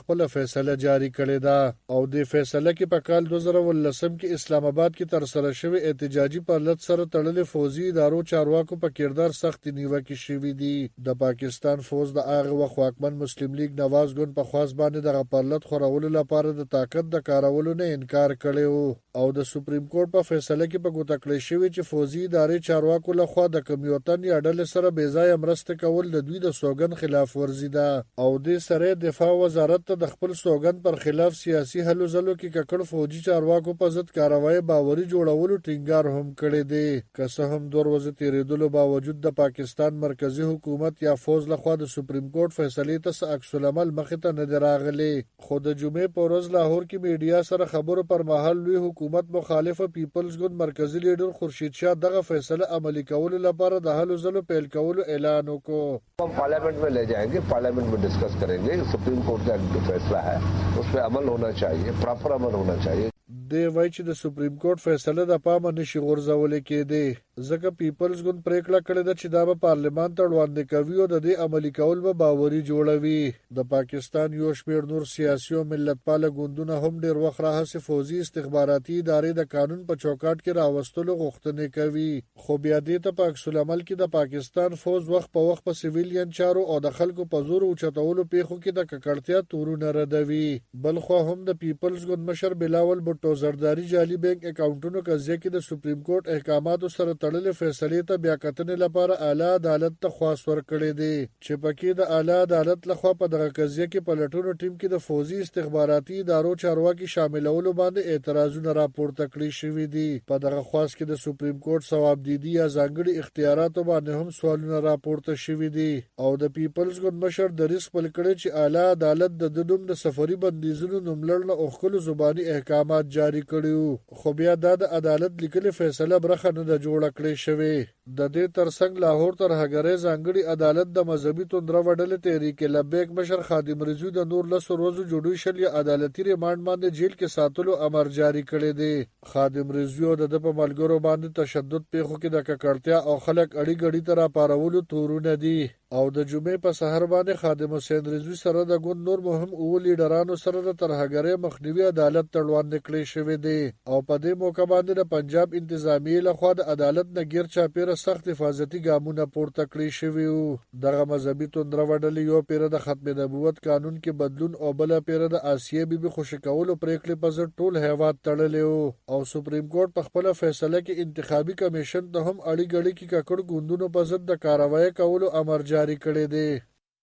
خپل فیصله جاری کړې ده او د فیصله کې په کال دوه زره ولسم کې اسلام آباد کې تر سره شوی احتجاجي پرلط سره تړلې فوزي ادارو چارواکو په کردار سخت نیوکې شوې دي. د پاکستان فوز د هغه وخت واکمن مسلم لیگ نواز ګوند په خواست باندې د پرلط خورولو لپاره د طاقت د کارولو نه انکار کړی او د سپریم کورټ په فیصله کې په ګوته کړی شوی چې فوزي ادارې چارواکو لخوا د کمیوتن یا ډلې سره بې ځایه مرسته کول د دوی د سوګند خلاف ورزي ده او د سره دفاع وزارت ته د خپل سوګند پر خلاف سیاسي هلو ځلو کې ککړ فوجي چارواکو په ضد کاروایی باوري جوړولو ټینګار هم کړی دی. که څه هم دوه ورځې تیریدلو باوجود د پاکستان مرکزی حکومت یا فوز لخوا د سپریم کورټ فیصلې ته څه عکس العمل مخې ته نه دی راغلی، خو د جمعې په ورځ لاهور کې میډیا سره خبرو پر مهال لوی حکومت مخالفه پیپلز ګوند مرکزی لیډر خورشید شاه دغه فیصله عملي کولو لپاره د هلو ځلو پیل کولو اعلان وکړ. हम पार्लियामेंट में ले जाएंगे, पार्लियामेंट में डिस्कस करेंगे. सुप्रीम कोर्ट का जो फैसला है उस पर अमल होना चाहिए, प्रॉपर अमल होना चाहिए. دی وای چې د سپریم کورټ فیصله د پامه نشي غورځول کېدی ځکه پیپلز ګوند پریکړه کړې ده چې دا به پارلیمان ته وړاندې کوي او د دې عملي کول به باوري جوړوي. د پاکستان یو شمېر نور سیاسي او ملتپاله ګوندونه هم ډېر وخت راهیسې فوزي استخباراتي ادارې د قانون په چوکاټ کې راوستلو غوښتنې کوي، خو بیا دې ته په عکس العمل کې د پاکستان فوز وخت په وخت په سیویلین چارو او د خلکو په زور اوچتولو پیښو کې د ککړتیا تورونه ردوي. بل خو هم د پیپلز ګوند مشر بلاول بټو زرداری جعلي بینک اکاونټونو قضیه کې د سپریم کورټ احکاماتو سره تړلې فیصلې ته بیا کتنې لپاره اعلی عدالت ته خواست ورکړی دی چې پکې د اعلی عدالت لخوا په دغه قضیه کې پلټونو ټیم کې د فوزي استخباراتي ادارو چارواکي شاملولو باندې اعتراضونه راپورته کړي شوي دي. په دغه خواست کې د سپریم کورټ ثوابدیدي یا ځانګړي اختیاراتو باندې هم سوالونه راپورته شوي دي او د پیپلز ګوند مشر دریځ خپل کړی چې اعلی عدالت د دډوم د سفري بندیزونو نوملړ نه اوښکلو زباني احکامات جاری کړیو، خو بیا دا د عدالت لیکلې فیصله برخه نه ده جوړه کړې شوې. د دې ترڅنګ لاهور تر هګرۍ ځانګړي عدالت د مذهبي توندره وډلې تحریک لبیک مشر خادم رضوی د نور لسو ورځو جوډیشل یا عدالتي ریمانډ باندې جیل کې ساتلو امر جاری کړی دی. خادم رضوی او د په ملګرو باندې تشدد پیښو کې د ککړتیا او خلک اړي ګړي ته راپارولو تورونه دي او د جمعې په سحر باندې خادم حسین رضوی سره د ګوند نور مهم او لیډرانو سره د ترهګرۍ مخنیوي عدالت ته وړاندې کړی شوی دی او په دې موقع باندې د پنجاب انتظامیې لخوا د عدالت نه غیر چاپیره سخت حفاظتي ګامونه پورته کړی شوي وو. دغه مذهبي توندره وډلې یو پیره د ختم نبوت قانون کې بدلون او بل پیره د آسیه بیبي خوشی کولو پریکړې په ضد ټول هیواد تړلی وو او سپریم کورټ په خپل فیصله کې انتخابي کمیشن ته هم اړي ګړي کې ککړ ګوندونو په ضد د کاروایی کولو امر جاری کړی دی.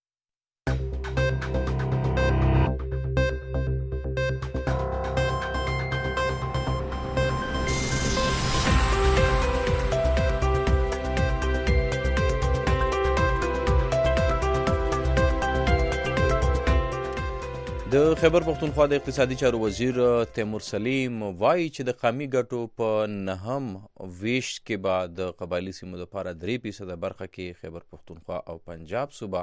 د خیبر پښتونخوا د اقتصادي چارو وزیر تیمور سلیم وایي چې د قومي ګټو په نهم ویش کې به د قبایلي سیمو لپاره درې فیصده برخه کې خیبر پښتونخوا او پنجاب صوبه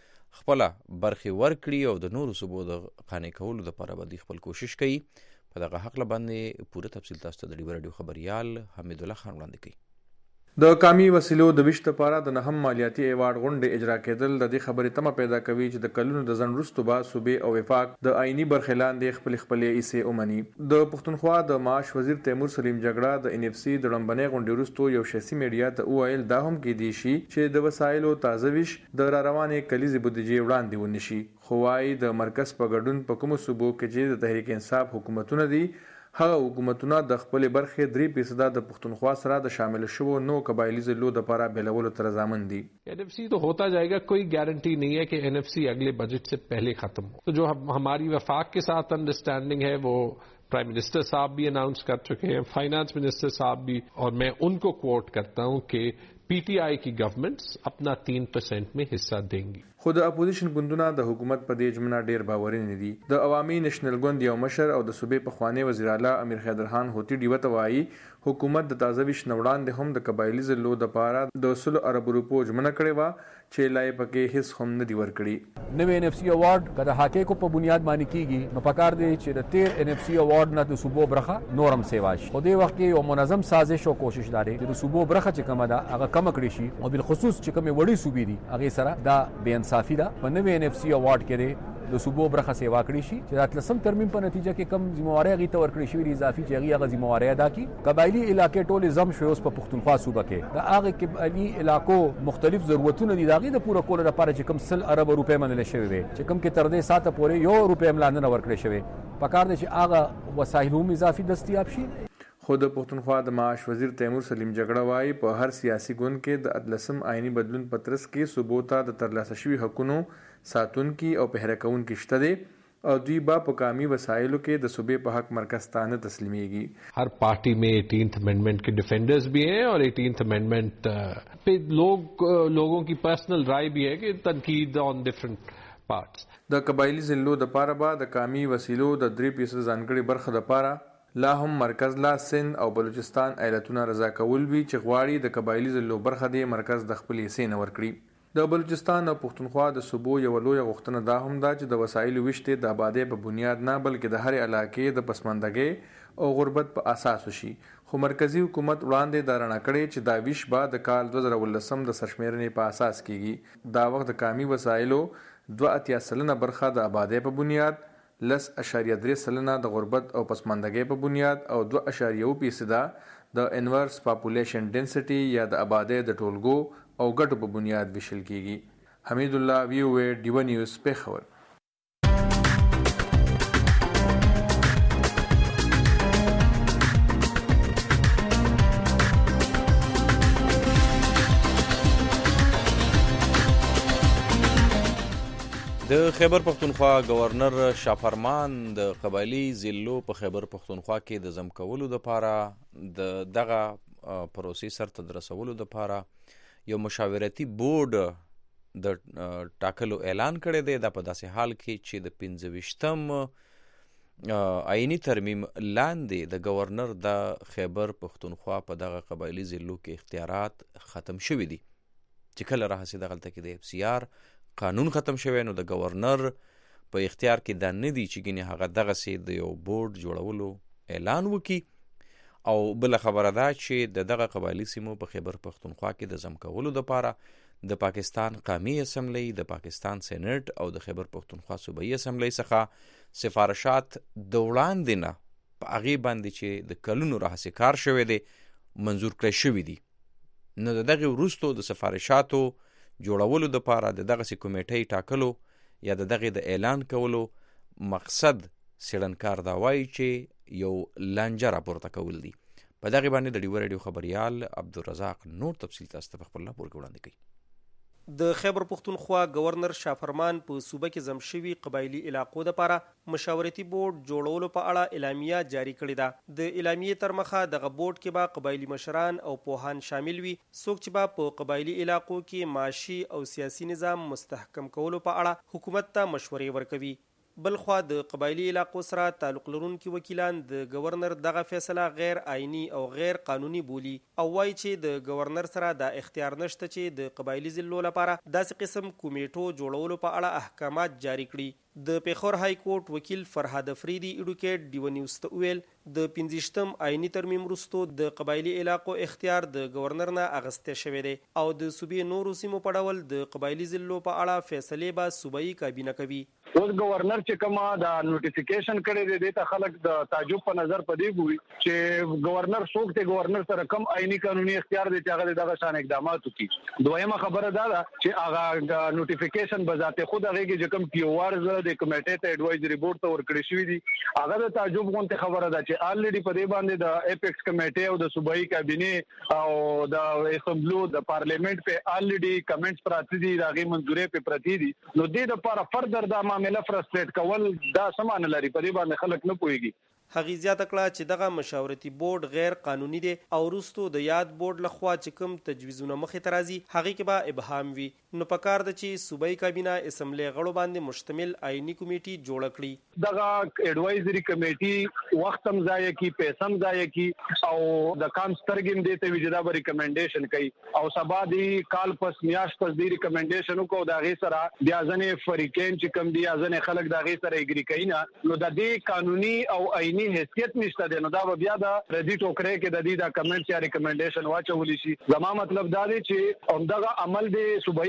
خپله برخې ورکړي او د نورو صوبو د قانع کولو لپاره به دوی خپل کوشش کوي. په دغه هکله باندې پوره تفصیل تاسو ته د ډیوه راډیو خبریال حمید الله خان وړاندې کوي. د قومي وسیلو د ویش لپاره د نهم مالیاتي ایوارډ غونډې اجرا کېدل د دې خبرې تمه پیدا کوي چې د کلونو د ځنډ وروسته به صوبې او وفاق د آئیني برخې لاندې خپلې خپلې حصې ومني. د پښتونخوا د معاش وزیر تیمور سلیم جګړه د ان اف سي د لومړنۍ غونډې وروسته یو شخصي میډیا ته وویل دا هم کېدی شي چې د وسایلو تازه ویش د را روانې کلیزې بودیجې وړاندې ونشي، خو وايي د مرکز په ګډون په کومو صوبو کې چې د تحریک انصاف حکومتونه دي هغه حکومتونه د خپلې برخې درې فیصده د پښتونخوا سره د شامل شوو نو قبایلی ضلعو لپاره بیلولو ته رضامند دي. एन एफ सी तो होता जाएगा, कोई गारंटी नहीं है कि एन एफ सी अगले बजट से पहले खत्म हो. तो जो हम, हमारी वफाक के साथ अंडरस्टैंडिंग है वो प्राइम मिनिस्टर साहब भी अनाउंस कर चुके हैं, फाइनेंस मिनिस्टर साहब भी, और मैं उनको कोट करता हूं कि पीटीआई की गवर्नमेंट्स अपना तीन परसेंट में हिस्सा देंगी. خو د اپوزیشن ګوندونه د حکومت په دې جمله ډیر باوري نه دي. د عوامي نېشنل ګوند یو مشر او د صوبې پخوانی وزیر اعلی امیر حیدر خان هوتی ډیوه ته وایي حکومت د تازه ویش نه وړاندې هم د قبایلي ضلعو دپاره د سلو اربو روپو ژمنه کړې وه چې لا یې پکې هیڅ هم نه دي ورکړي. نوی ان اف سی اوارډ که د حقایقو په بنیاد باندې کیږي نو پکار دی چې د تیر ان اف سی اوارډ نه د صوبو برخه نورم سیوا شي. خو دې وخت کې یو منظم سازش او کوشش لري چې د صوبو برخه چې کومه ده هغه کم کړی شي او بالخصوص چې کومې وړې صوبې دي هغې سره دا بې انصافي ده. په نوی ان اف سی اوارډ کې دی د صوبو برخه سیوا کړی شي چې د اتلسم ترمیم په نتیجه کې کم ذمہواری غي تور کړی شي اضافي چې هغه هغه ذمہواری ادا کړي. قبایلی علاقې ټول زم شوي اوس په پښتونخوا صوبه کې د هغه قبایلی علاقو مختلف ضرورتونه دي داغي د پوره کولو لپاره چې کم سل ارب روپے منل شوی وي چې کم کې تر دې ساته پورې یو روپے ملاندنه ورکړی شوی پکار دي چې هغه وسایل هم اضافي دستیاب شي. خود پښتونخوا د معاش وزیر تیمور سلیم جګړه وایي په هر سیاسي ګوند کې د اتلسم آئینی بدلون پترس کې صوبو ته د ترلاسه شوي حقونو ساتونکي او پهره کوونکي شته دي او دوی با په کامي وسایلو کې د صوبې په حق مرکز ته نه تسلیمیږي. हर पार्टी में एटीन्थ अमेंडमेंट के डिफेंडर्स भी हैं और एटीन्थ अमेंडमेंट पे लोग लोगों की पर्सनल राय भी है कि तनकीद ऑन डिफरेंट पार्ट्स. د قبایلی ضلعو د پاره به د کامي وسیلو د درې فیصد ځانګړي برخه د پاره لا هم مرکز لا سند او بلوچستان ایالتونه رضا کول وی چې غواړي د قبایلی ضلعو برخه د مرکز د خپل حصے نه ورکړي. د بلوچستان او پښتونخوا د صوبو یو لوی غوښتنه دا هم ده چې د وسایلو وشته د آبادی په بنیاد نه بلکې د هر علاقې د پسماندګۍ او غربت په اساس وشي. خو مرکزی حکومت وړاندې دا رڼا کړې چې دا ویش به د کال دوه زره ولسم د سرشمیرنې په اساس کیږي. دا وخت د کامي وسایلو دوه اتیا سلنه برخه د آبادی په بنیاد، لس اشاریه درې سلنه د غربت او پسماندګۍ په بنیاد او دوه اشاریه اوه فیصده د انورس پاپولیشن ډنسټي یا د آبادی د ټولګو او ګټو په بنیاد ویشل کیږي. حمید الله وی او ډیو نیوز پیښور. د خیبر پښتونخوا گورنر شافرمان د قبایلی ضلعو په خیبر پښتونخوا کې د زم کولو لپاره د دغه پروسې سرته د رسولو لپاره یو مشاورتي بورډ د ټاکلو اعلان کړی دی. دا په داسې حال کې چې د پنځه ویشتم آئینی ترمیم لاندې د گورنر د خیبر پښتونخوا په دغه قبایلی ضلعو کې اختیارات ختم شوي دي چې کله راهسې دغلته کې د اف سی آر قانون ختم شوی نو د گورنر په اختیار کې دا نه دی چې ګینه هغه دغسې د یو بورډ جوړولو اعلان وکړي. او بل خبره ده چې د دغه قبایلی سیمو په خیبر پښتونخوا کې د زم کولو لپاره د پاکستان قومي اسمبلی، د پاکستان سېنات او د خیبر پښتونخوا صوبایي اسمبلی څخه سفارشات د وړاندې نه په هغې باندې چې د کلونو راهسې کار شوی دی منظور کړی شوي دي. نو د دغې وروستو د سفارشاتو جوړولو دپاره د دغسې کمیټۍ ټاکلو یا د دغې د اعلان کولو مقصد څېړنکار دا وایي چې یو لانجه راپورته کول دي. په دغې باندې د ډیو راډیو خبریال عبدالرزاق نور تفصیل تاسو ته په خپل راپور کې وړاندې کوي. د خیبر پښتونخوا گورنر شافرمان په صوبه کې زم شوي قبایلی علاقو لپاره مشاورتي بورډ جوړولو په اړه اعلامیه جاری کړې ده. د اعلامیې تر مخه دغه بورډ کې به قبایلی مشران او پوهان شامل وي څوک چې به په قبایلی علاقو کې معاشي او سیاسي نظام مستحکم کولو په اړه حکومت ته مشورې ورکوي. بلخوا د قبایلی علاقو سره تعلق لرونکي وکیلان د گورنر دغه فیصله غیر آئینی او غیر قانوني بولي او وایي چې د گورنر سره دا اختیار نشته چې د قبایلی ضلعو لپاره داسې قسم کمیټو جوړولو په اړه احکامات جاری کړي. د پیښور های کورټ وکیل فرهاد افریدي ایډوکیټ ډیو نیوز ته وویل د پنځویشتم آئیني ترمیم وروستو د قبایلي علاقو اختیار د گورنر نه اخیستی شوی دی او د صوبې نورو سیمو په ډول د قبایلي ضلعو په اړه فیصلې به صوبایي کابینه کوي. اوس گورنر چې کومه دا نوټیفیکیشن کړی دی ته خلک د تعجب په نظر پدې ګوري چې گورنر څوک دی، گورنر سره کم آئینی قانوني اختیار دی چې هغه دغه شان اقدامات وکړي. دویمه خبره دا ده چې هغه نوټیفیکیشن به ذات خود هغه کې کوم ټي او آر زره د کمیټې ته ایڈوایزري بورډ ته ورکړی شوی دي. هغه د تعجب غونډه خبره ده چې الریډي په دې باندې د اپیکس کمیټې او د صوبایي کابینه او د اسمبلو د پارلیمنت په الریډي کمنټس پراتی دي، هغه منځوري په پراتی دي. نو دې د لپاره فردر دا معاملې فرستریټ کول دا سمانه لري، په دې باندې خلک نه پوهیږي. هغې زیاته کړه چې دغه مشاورتي بورډ غیر قانوني دی او وروستو د یاد بورډ لخوا چې کوم تجویزونه مخې ته راځي هغې کې به ابهام وي. نو پکار ده چې صوبایي کابینه اسمبلی غړو باندې مشتمل آئینی کمیټي جوړه کړي. دغه ایڈوایزري کمیټي وخت هم ضایع کی، پیسې هم ضایع کی او د کام سترګې هم دې ته وي چې دا به ریکمنډیشن کوي او سبا دی کال پس میاشت پس دی ریکمنډیشن وکړو د هغې سره بیا ځینې فریقین چې کوم دي یا ځینې خلک د هغې سره اګري کوي نه، نو د دې قانوني او آئینی حیثیت نشته دی. نو دا به بیا د ردی ټوکرې کې د دې د کمنټ یا ریکمنډیشن واچولی شي. زما مطلب دا دی چې همدغه عمل د صوبایي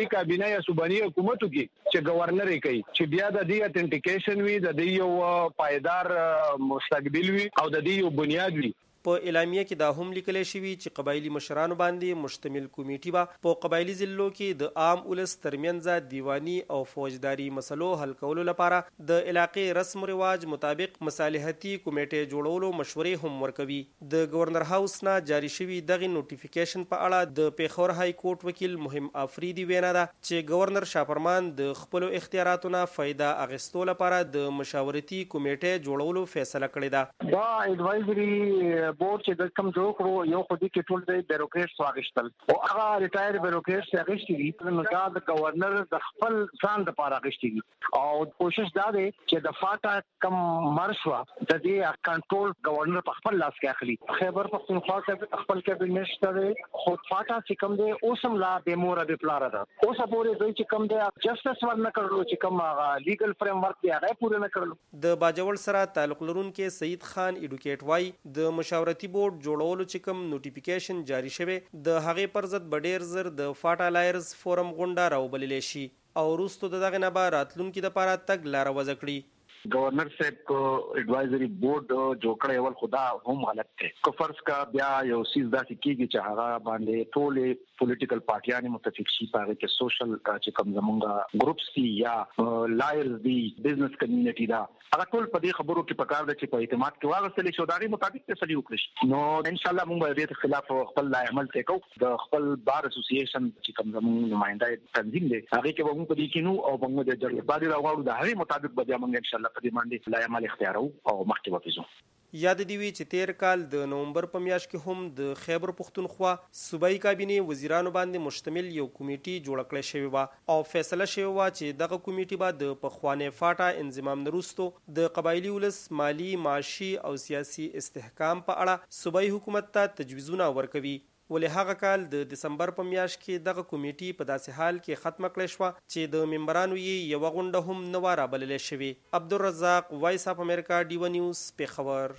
کابینه یا صوباني حکومتو کې چې گورنر یې کوي چې بیا د دې اتنټیکیشن وي، د دې یو پایدار مستقبل وي او د دې یو بنیاد وي. په اعلامیه کې دا هم لیکل شوی چې قبایلی مشرانو باندې مشتمل کمیټه به په قبایلی ضلعو کې د عام ولس ترمنځ دیوانی او فوجداري مسلو حل کولو لپاره د علاقې رسم و رواج مطابق مصالحتي کمیټې جوړولو مشورې هم ورکوي. د گورنر هاوس نه جاری شوی دغه نوټیفیکیشن په اړه د پیښور های کورټ وکیل مهم افریدي وینا ده چې گورنر شاپرمان د خپل اختیاراتو نه فائدہ اخیستو لپاره د مشاورتي کمیټې جوړولو فیصله کړې ده. دا ایڈوایزري بورډ چې د کوم جوړ کړو یو خو دې کې ټول د بیروکریټس واغشتل او هغه ریټایر بیروکریټس اغشتي دي نو دا د گورنر د خپل ځان لپاره اغشتي دي او کوشش دا دی چې د فاټا کم مرشوا د دې کنټرول گورنر په خپل لاس کې اخلي. خیبر پختونخوا کې خپل کابینټ شته خو فاټا چې کم دی اوسم لا د مور د پلار ده اوس پورې دوی چې کم دی جسټس ورنه کړلو چې کم هغه لیګل فریم ورک دی هغه پوره نه کړلو. د باجوړ سره تعلق لرونکو سید خان ایډوکیټ وای د مشاورتي بورډ جوړولو چې کوم نوټیفیکیشن جاری شوی د هغې پر ضد بډیر زر د فاټا لایرز فورم غونډه راوبللی شي او وروستو د دغه نه به راتلونکي دپاره تګ لاره وضع کړي. گورنر صاحب کو ایڈوایزری بورډ جوړ کړی ول خدا هم غلط دی کو فرض کا بیا یو سیز داسې کیږي چې هغه باندې ټول پولیټیکل پارټیانې متفق شي په هغه کې سوشل چې کوم زمونږ ګروپس دي یا لایرز دي بزنس کمیونټي دا هغه ټول په دې خبرو کې پکار دي چې په اعتماد کې واغستل شي او دغه مطابق فیصله وکړي. نو ان شاء الله موږ به دې خلاف خپل عمل وکړو. د خپل بار اسوسییشن چې کوم زمونږ نمائنده تنظیم دی هغه کې به موږ په دې کې نو او موږ د جرګې باندې راغواړو د هغه مطابق به موږ ان شاء الله په دې باندې لا عمل اختیارو او مخکې وپیژو. یاد دی وی چې تیر کال د نومبر په میاشت کې هم د خیبر پختونخوا صوبایي کابینه وزیرانو باندې مشتمل یو کمیټه جوړ کړل شوی و او فیصله شوی و چې دغه کمیټه به د پخوانه فاټا انضمام نروستو د قبایلی ولس مالی معاشي او سیاسي استحکام په اړه صوبایي حکومت ته تجویزونه ورکوي. ولې هغه کال د دسمبر په میاشت کې دغه کمیټه په داسې حال کې ختمه کړې شوه چې د ممبرانو یې یوه غونډه هم نه وه رابللې شوې. عبدالرزاق وایس اف امریکا ډیوه نیوز پیښور.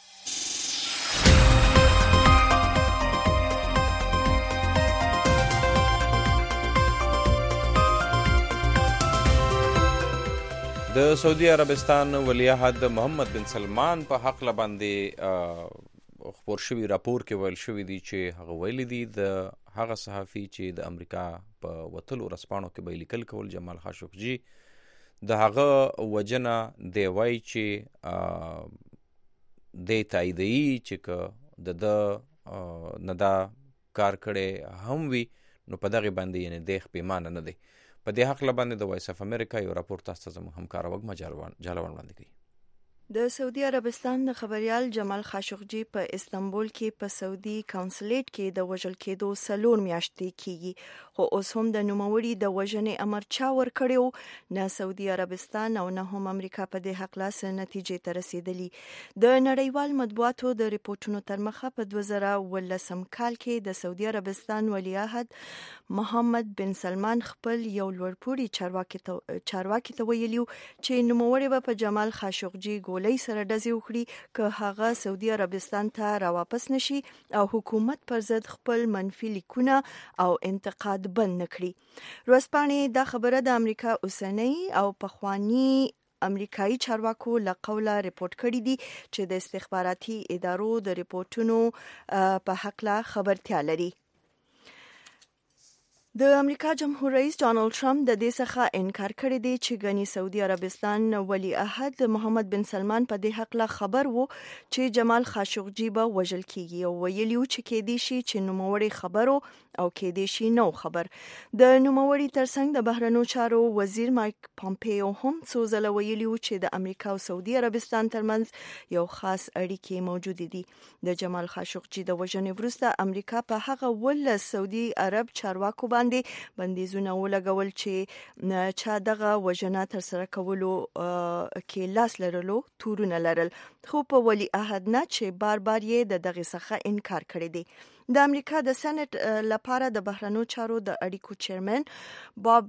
د سعودي عربستان ولیعهد محمد بن سلمان په حق باندې خبر شوی راپور کې ویل شوی دی چې هغه ویلي دي د هغه صحافي چې د امریکا په وتلو رسپانو کې به لیکل کول جمال خاشقجي د هغه وجنه دی وای چې د تاییدي چې د د ندا کار کړي هم وي نو په دغه باندې یعنی د خپېمانه نه دی. په دې حق باندې د وایس اف امریکا یو راپور تاسو ته زموږ همکار وګ مجالوان جالوان وړاندې کوي. د سعودي عربستان د خبريال جمال خاشقجي په استنبول کې په سعودي کونسلیټ کې د وژل کېدو سلور میاشتې کېږي خو اوس هم د نوموړي د وژنې امر چا ورکړی نه سعودي عربستان او نه هم امریکا په دې حق لاس نتیجې ته رسیدلی. د نړیوال مطبوعاتو د ریپورتونو تر مخه په دوه زره ولسم کال کې د سعودي عربستان ولیعهد محمد بن سلمان خپل یو لوړپوړي چارواکي ته چارواکي ته ویلیو چې نوموړي به په جمال خاشقجي ګولۍ سره ډزې وکړي که هغه سعودي عربستان ته راواپس نشي او حکومت پر ضد خپل منفي لیکونه او انتقاد بند نکړي. ورځپاڼې دا خبره د امریکا اوسنۍ او پخوانی امریکایي چارواکو له قوله ریپورت کړي دي چې د استخباراتي ادارو د ریپورتونو په حق لا خبرتیا لري. د امریکا جمهور رئیس ډانلډ ټرمپ د دې څخه انکار کړی دی چې ګنی سعودي عربستان ولیعهد محمد بن سلمان په دې حق لا خبر وو چې جمال خاشقجي به وژل کیږي او ویلیو چې کې دي شي چې نوموړي خبرو او کې دي شي نو خبر. د نوموړي ترڅنګ د بهرنیو چارو وزیر مایک پامپیو هم څو ځله ویلیو چې د امریکا او سعودي عربستان ترمنځ یو خاص اړیکې موجود دي. د جمال خاشقجي د وژنې وروسته امریکا په هغه ولس سعودي عرب چارواکو باندې بندیزونه ولګول چې چا دغه وژنه تر سره کولو کې لاس لرلو تورونه لرل خو په ولیعهد نه چې بار بار یې د دغه څخه انکار کړی دی. د امریکا د سېنات لپاره د بهرنیو چارو د اړیکو چیرمن باب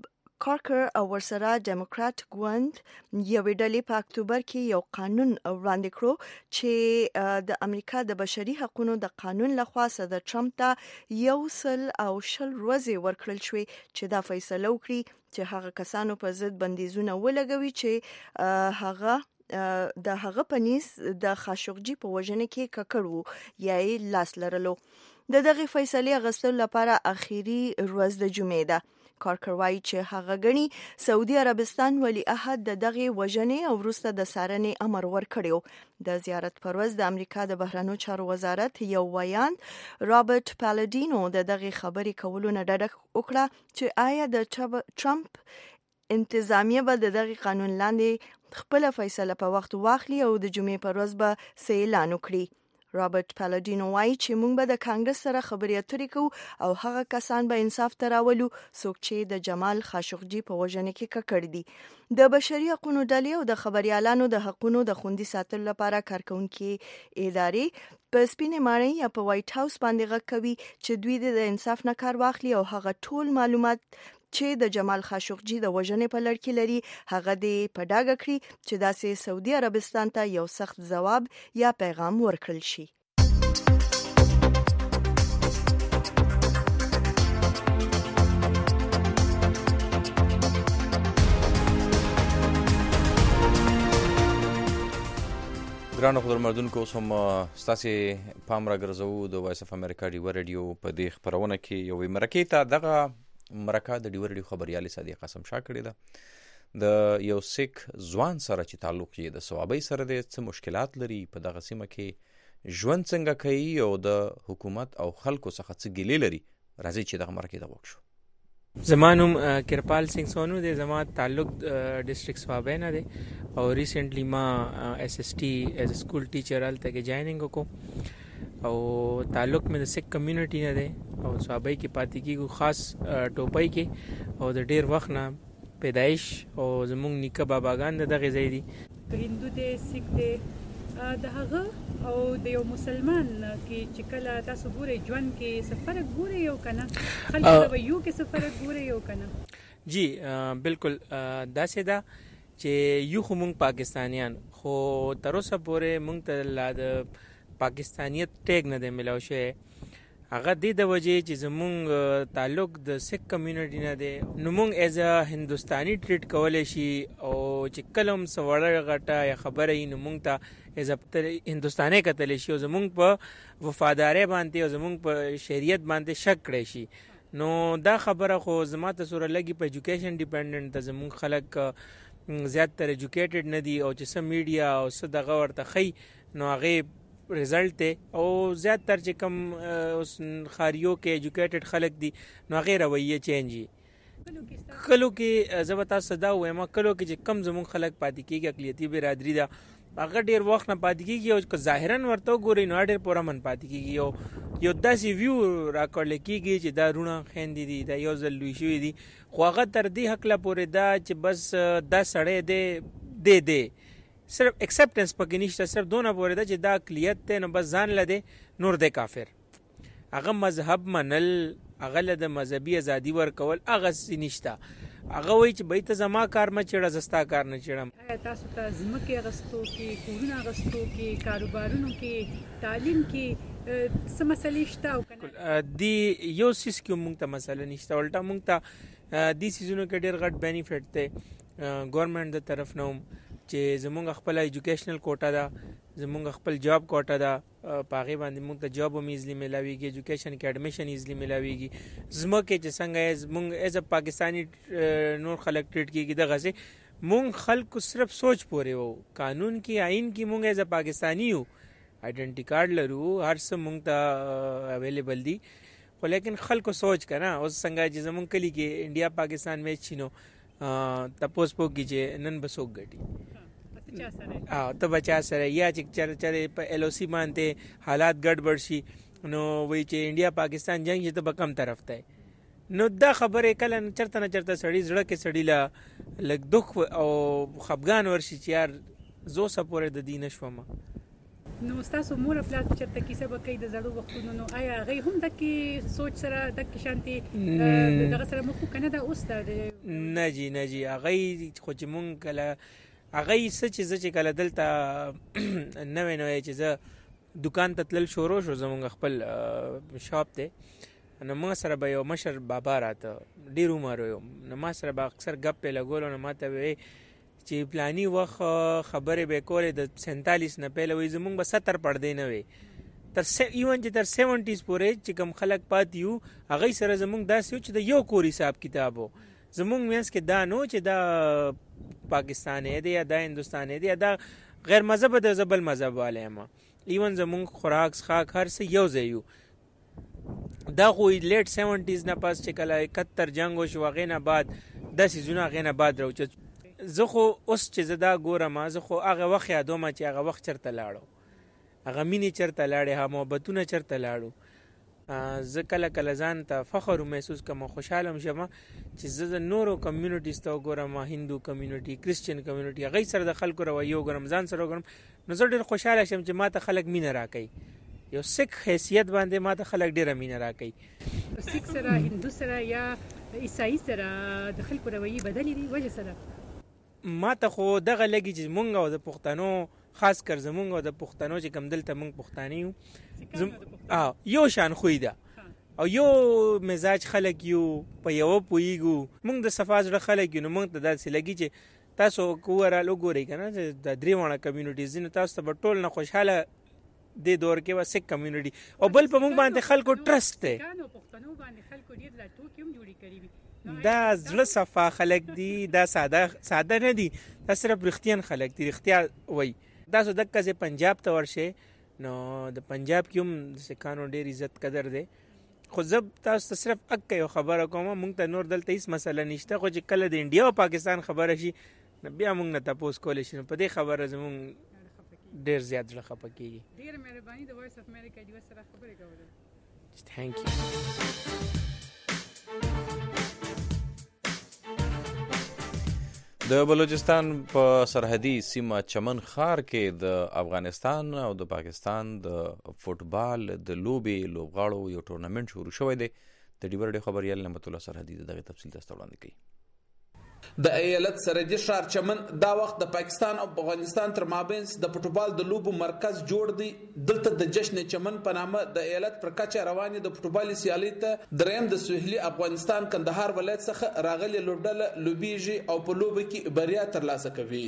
کارکر او ورسره ډیموکرات ګوند یوې ډلې په اکتوبر کې یو قانون وړاندې کړو چې د امریکا د بشري حقوقو د قانون لخوا صدر ټرمپ ته یو سل او شل ورځې ورکړل شوې چې دا فیصله وکړي چې هغه کسانو په ضد بندیزونه ولګوي چې هغه د هغه پنيس د خاشقجي په وژنه کې ککړ وو یا یې لاس لرلو. د دغه فیصلې غوښتلو لپاره اخیری ورځ د جمعې ده. کارکر وایي چې هغه غني سعودي عربستان ولی عهد د دغه وژنې او وروسته د سارنې امر ورکړیو. د زیارت پر ورځ د امریکا د بهرنیو چارو وزارت یو ویان رابرټ پالډینو د دغه خبرې کولو نه ډډه وکړه چې آیا د ټرمپ انتظامیه به د دغه قانون لاندې خپل فیصله په وخت واخلي او د جمعې پر ورځ به اعلان وکړي. رابرټ پالډینو وایي چې موږ به د کانګرس سره خبرې اترې کوو او هغه کسان به انصاف ته راولو څوک چې د جمال خاشقجي په وژنه کې ککړ دي. د بشري حقوقو ډلې او د خبريالانو د حقوقو د خوندي ساتلو لپاره کارکونکي ادارې په سپینې ماڼۍ یا په وایټ هاوس باندې غږ کوي چې دوی د انصاف نه کار واخلي او هغه ټول معلومات چې د جمال خاشقجي د وژنې په لړ کې لري هغه دې په ډاګه کړي چې داسې سعودي عربستان ته یو سخت ځواب یا پیغام ورکړل شي. ګرانو خبرمردونکو اوس هم ستاسې پام راګرځوو د وایس اف امریکا ډیوه رادیو په دې خپرونه کې یوې مرکې ته دغه مرکه د ډیوه رادیو خبريالي صادق قسم شاه کړې ده. د یو سیک ځوان سره چې تعلق یې د ثوابۍ سره دی څه مشکلات لري په دغه سیمه کې ژوند څنګه کوي او د حکومت او خلکو څخه څه ګیلې لري. راځي چې دغه مرکې ته وکړو. زمانوم کرپال سنگ سونو دی زما تعلق ډسټریکټ ثوابۍ نه دی او ریسنټلی ما ایس ایس ټي ایز ا سکول ټیچر هلته کې جایننګ وکړو او تعلق مې د سک کمیونټي نه دی او ثوابۍ کې پاتې کېږو خاص ټوپۍ کې او د ډېر وخت نه پیدایش او زمونږ نیکه باباګان د دغې ځای دي. هندو دی سک دی د هغه او د یو مسلمان کې چې کله تاسو ګورئ ژوند کې څه فرق ګورئ او که نه خلک د رویو کې څه فرق ګورئ او که نه. جی بالکل داسې ده چې یو خو مونږ پاکستانیان خو تر اوسه پورې مونږ ته لا د پاکستانیت ټیګ نه دی میلاو شوی. هغه دې د وجې چې زمونږ تعلق د سک کمیونټي نه دی نو مونږ ایز ا هندوستاني ټریټ کولی شي او چې کله هم څه وړه غټه یا خبره وي نو مونږ ته ایز ا هندوستانی کتلی شي او زمونږ په وفادارۍ باندې او زمونږ په شریعت باندې شک کړی شي. نو دا خبره خو زما ته سوره لګي په ایجوکیشن ډیپینډنټ ته زمونږ خلک زیات تر ایجوکیټډ نه دي او چې څه میډیا او څه دغه ورته ښي نو هغې رزلټ دی او زیات تر چې کم اوس خاریو کې ایجوکیټډ خلک دي نو هغې رویه چینج وي. کلو کې زه به تاسو دا ووایم کلو کې چې کم زمونږ خلک پاتې کېږي اقلیتي برادري ده هغه ډېر وخت نه پاتې کېږي او که ظاهرا ورته وګورئ نو ډېر پرامن پاتې کېږي او یو داسې ویو راکړلی کېږي چې دا روڼه خویندې دي دا یو ځل لوی شوي دي خو هغه تر دې حقله پورې ده چې بس دا سړی دی دی دی صرف ایکسپټنس پکې نشته صرف دونه پورې ده چې دا اقلیت دی نو بس ځان له دی نور دی کافر. هغه مذهب منل هغه له د مذهبي ازادي ورکول هغه څه نشته. هغه وایي چې بهی ته زما کار مه چېړه زه ستا کار نه چېړم. آیا تاسو ته ځمکې اخیستو کې کورونه اخیستو کې کاروبارونو کې تعلیم کې څه مسلې شته او که نه؟ دې یو څیز کې مونږ ته مسله نشته الټا مونږ ته دې څیزونو کې ډېر غټ بینیفټ دی ګورنمنټ د طرف نه هم چې زمونږ خپل ایجوکیشنل کوټه ده زمونږ خپل جاب کوټه ده په هغې باندې مونږ ته جاب هم ایزلی میلاویږي ایجوکیشن کې ایډمیشن ایزلی میلاویږي. ځمکې چې څنګه زمونږ ایز ا پاکستاني نور خلک ټریټ کېږي دغسې مونږ خلکو صرف سوچ پورې وو قانون کې آئین کې مونږ ایز ا پاکستاني یو آئیډنټي کارډ لرو هر څه مونږ ته اویلیبل دي خو لیکن خلکو سوچ که نه اوس څنګه چې زمونږ کلي کې انډیا پاکستان میچ شي نو تپوس پوکي چې نن به څوک ګټي ته به چا سره یا چې چېرې چېرې په ایل او سی باندې حالات ګډوډ شي نو وایي چې انډیا پاکستان جنګ چې ته به کم طرف ته نو دا خبرې کله چېرته نه چېرته سړي زړه کې سړي له لږ دخ او خفګان ورشي چې یار زه اوسه پورې د دې نه شوم. نو تاسو مور خپل چرته کیسه به کوي د زړو وختونو نو آیا هغه هم د کی سوچ سره د کی شانتي دغه سره مخ کنه دا اوس د نه جی نه جی هغه خو چې مونږ کله هغه څه چې چې کله دلته نوې نوې چې دکان ته تلل شروع شو زمونږ خپل شاپ ته نو ما سره به یو مشر بابا راته ډیر عمر یو نو ما سره به اکثر غپ په لګول نو ماته وی چې پلانی وخت خبرې به کولې د سینتالیس نه پهله وي زمونږ به ستر پړدې نه وي تر ایون چې تر سیونټیز پورې چې کم خلک پاتې یو هغه سره زمونږ داسې چې د یو کور حساب کتابو زمونږ مینس کې دا نو چې دا پاکستان دی یا دا هندوستان دی یا دا غیر مذهب د زبل مذهب والے ما ایون زمونږ خوراک خاک هر څه یو ځای یو دا خو لیټ سیونټیز نه پاس چې کله اکہتر جنگ وشو هغې نه بعد داسې زونه هغې نه بعد راوچت زه خو اوس چې زه دا ګورم زه خو هغه وخت یادوم چې هغه وخت چرته لاړو هغه مینې چرته لاړې هغه محبتونه چرته لاړو زه کله کله ځان ته فخر محسوس کوم خوشحاله هم شم چې زه د نورو کمیونټیز ته وګورم هندو کمیونټي کرسچن کمیونټي هغې سره د خلکو رویه وګورم ځان سره وګورم نو زه ډېر خوشحاله شم چې ما ته خلک مینه راکوي یو سیک حیثیت باندې ما ته خلک ډېره مینه راکوي سیک سره هندو سره یا عیسائی سره د خلکو رویه بدلې دي وجه سره ما ته خو دغه لګي چې مونږ او د پښتنو خاص کر زمونږ او د پښتنو چې کم دلته مونږ پښتانه یو زم یو شان خوې ده او یو مزاج خلک یو په یو پویګو مونږ د صفاز ر خلک یو مونږ ته داسې لګي چې تاسو کوره لګوري کنه چې د درې وړه کمیونټیز نه تاسو ته ټول نه خوشاله د دور کې وسک کمیونټي او بل په مونږ باندې خلکو ټرست ته کانو پښتنو باندې خلکو ډیر لا ټوکې هم جوړی کړی دا زړه صفا خلک دي دا ساده ساده نه دي دا صرف رښتین خلک دي رښتیا وای دا زه دغه ځای پنجاب ته ورشه نو د پنجاب کې هم سکانو ډیر عزت قدر دی خو زه تاسو ته صرف اک یو خبره کوم مونږ ته نور دلته هیڅ مسله نشته خو چې کله د انډیا او پاکستان خبره شي بیا مونږ نه تاسو کولای شئ په دې خبره زمونږ ډیر زیات زړه خپه کیږي ډیر مهرباني د وایس اف امریکا دی سره خبرې کوله ثانک یو د بلوچستان په سرحدي سیمه چمن ښار کې د افغانستان او د پاکستان د فوټبال د لوبې لوبغاړو یو ټورنمنټ شروع شوی دی د ډیبر ډي خبريال نعمت الله سرحدي دغه تفصیل تاسو وړاندې کوي د ایالت سرحدي ښار چمن دا وخت د پاکستان او افغانستان تر مابین د فوټبال د لوبو مرکز جوړ دی دلته د جشن چمن په نامه د ایالت پر کچه روانې د فوټبال سیالي ته دریم د سوهلي افغانستان کندهار ولایت څخه راغلي لوبډله لوبيږي او په لوبه کې بریا ترلاسه کوي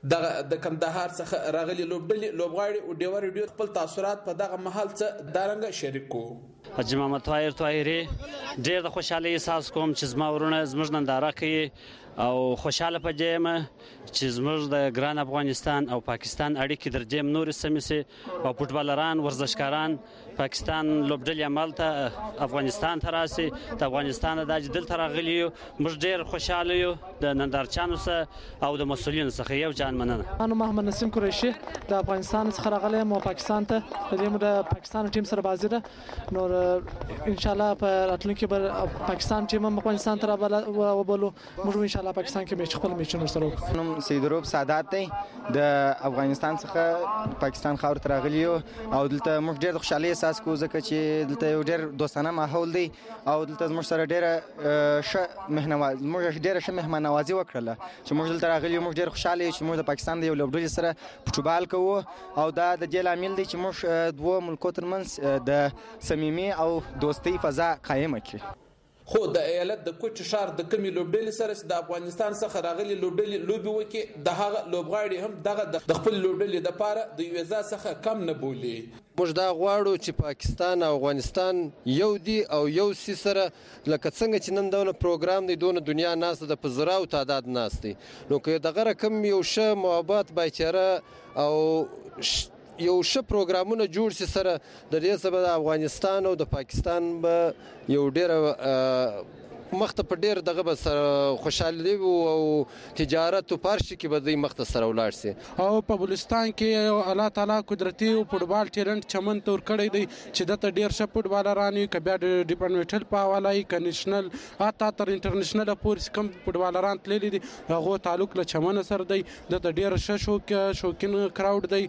د کندهار څخه راغلي لوبډلې لوبغاړي او ډیور ډیو خپل تاثیرات په دغه محل څخه دارنګ شریکو حاجی محمد طاهر طاهري ډېر د خوشحالۍ احساس کوم چې زما ورونه زموږ ننداره کوي او خوشاله پدې یم چې زموږ د ګران افغانستان او پاکستان اړیکې در دې نور سمې سي او فوټبالران ورزشکاران پاکستان لوبډلې عمل ته افغانستان ته راسي د افغانستان د دلته راغلي موږ ډېر خوشاله یو د نندارچانو سره او د مسؤلینو څخه یو جان مننه انا محمد نسیم قریشي د افغانستان څخه راغلی یم پاکستان ته د دې د پاکستان ټیم سره بازي ده نو ان شاء الله په راتلونکي کې پاکستان ټیم هم افغانستان ته وبولو موږ ان شاء الله پاکستان کې میچ خپل میچونه سره وکړو نوم سیدروب سعادت دی د افغانستان څخه پاکستان خاور ته راغلی او دلته موږ ډېر خوشحالي احساس کوو ځکه چې دلته یو ډېر دوستانه ماحول دی او دلته موږ سره ډېره ښه مهنوازي موږ ډېره ښه مهمان نوازي وکړله چې موږ دلته راغلي یو موږ ډېر خوشحاله یو چې موږ د پاکستان د یو لوبډلې سره فوټبال کوو او دا د دې لامل دی چې موږ دوه ملکو ترمنځ د صمیمي او دوستۍ فضا قایمه کړي خو د ایالت د کوټ شهر د کمی لوبډلې سره د افغانستان څخه راغلي لوبډلې لوبي وکي د هغه لوبغاړي هم دغه د خپل لوبډلې د پاره د یو ځا څخه کم نه بولي موږ دا غواړو چې پاکستان او افغانستان یو دی او یو سی سره لکه څنګه چې نن دونه پروګرام دی دونه دنیا ناس د پزراو تعداد ناس دی نو که دغه رقم یو ښه محبت بایچاره او یو ښه پروګرامونه جوړ شي سره د دې سبب د افغانستان او د پاکستان به یو ډېر مخته په ډېر دغه به سره خوشحالي او تجارت او پارشي کې به دوی مخته سره ولاړ شي او په بلوچستان کې الله تعالی قدرتي او فوټبال ټیلنټ چمن تور کړی دی چې دته ډېر ښه فوټبالران وي که بیا د ډیپارټمنټل په حواله وي که نیشنل حتی تر انټرنیشنل پورې کم فوټبالران تللي دي هغو تعلق له چمن سره دی دته ډېر ښه شوق شوقین کراوډ دی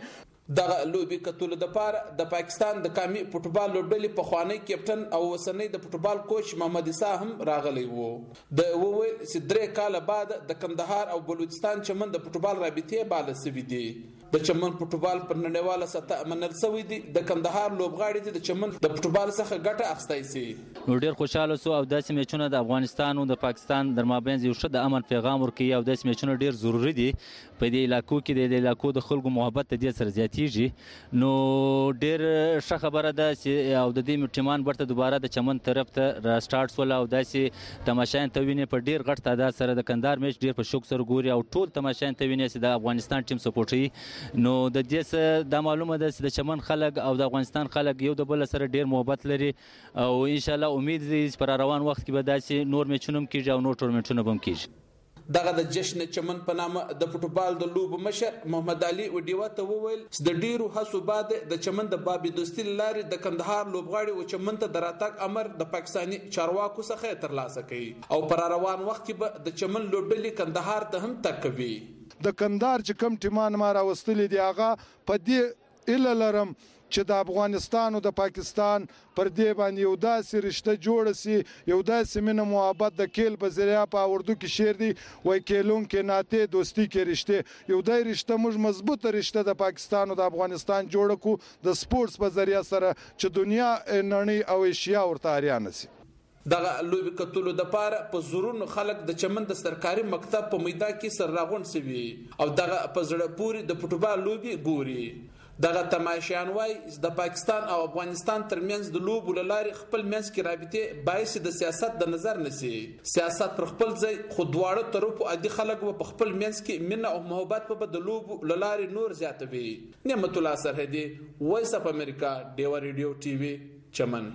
دغه لوبي کتلو د پاره د پاکستان د قومي فوټبال لوبډلې پخوانی کیپټن او وسنۍ د فوټبال کوچ محمد عیسی هم راغلی وو. د وویل چې درې کاله بعد د کندهار او بلوچستان چمن د فوټبال رابطې بالا سوي دي. د چمن فوټبال پر نړیواله سطح منل سوی دي. د کندهار لوبغاړي دي د چمن د فوټبال څخه ګټه اخیستای شي. نو ډیر خوشاله سو او داسې میچونه د افغانستان او د پاکستان درمابین یو ښه د امن پیغام ورکوي او داسې میچونه ډیر ضروری دي په دې علاقو کې د علاقو د خلکو محبت د دې سره زیاتیږي. نو ډیر ښه خبره ده چې او د دې ټیمان برته دوباره د چمن طرف ته را سٹارټ سول او داسې تماشایان ته ویني په ډیر غټ تعداد سره د کندهار میچ ډیر په شوق سره ګوري او ټول تماشایان ته ویني چې د افغانستان ټیم سپورټي. نو د دې څه د معلومه ده چې د چمن خلک او د افغانستان خلک یو د بل سره ډیر محبت لري او ان شاء الله امید دي چې پر روان وخت کې به داسې نور میچونه هم کیږي او نور ټورنمنټونه به هم کیږي. دغه د جشن چمن په نامه د فوټبال د لوب مشر محمد علي وډیوا ته وویل چې د ډیرو هڅو بعد د چمن د بابي دوستي لاري د کندهار لوبغاړي او چمن ته دراتک امر د پاکستاني چارواکو څخه ترلاسه کړي او پر روان وخت کې به د چمن لوبډلې کندهار ته هم تګ کوي. د کندهار چې کم ټیمان ما راوستلي دي هغه په دې اله لرم چې د افغانستان او د پاکستان پر دې باندې یو داسې رشته جوړه سي یو داسې مینه محبت د کیل په ذریعہ په اردو کې شعر دی وای کیلون کې ناته دوستی کې رشته یو دای رشته موږ مضبوطه رشته د پاکستان او د افغانستان جوړ کو د سپورتس په ذریعہ سره چې دنیا نړۍ او ایشیا ورته اړین سي. دغه لوبي کتلو د پاره په زورونو خلک د چمن د سرکاري مکتب په میدان کې سر راغون سوي او دغه په زړه پوری د فوټبال لوبي ګوري. دغه تماشایان وای د پاکستان او افغانستان ترمنځ د لوبو لاري خپل منځ کې رابطه باعث د سیاست د نظر نسی. سیاست پر خپل ځای خو دواړه طرفو عادي خلک په خپل منځ کې مینه او محبت په د لوبو لاري نور زیاتوي. نعمت الله سرحدي وایس اف امریکا ډیو ریډیو ټي وي چمن.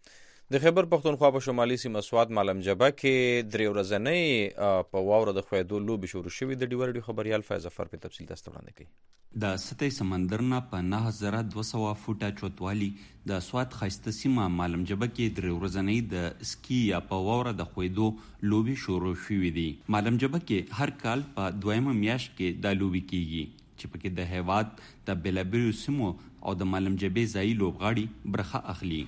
د خیبر پختونخوا په شمالي سیمه سواد معلم جبه کې درې ورځنۍ په واوره د خویدو لوبې شروع شوې. د ډیو ریډیو خبريال فیض ظفر په تفصیل تاسو وړاندې کوي. د ستۍ سمندر نه په نه هزار دوه سوه فوټه چوتوالي د سواد خاسته سیمه معلم جبه کې درې ورځنۍ د سکی یا په واوره د خویدو لوبې شروع شوې دي. معلم جبه کې هر کال په دویمه میاشت کې د لوبې کیږي چې پکې د هیواد د بلابریو سیمو او د معلم جبه ځای لوبغاړي برخه اخلي.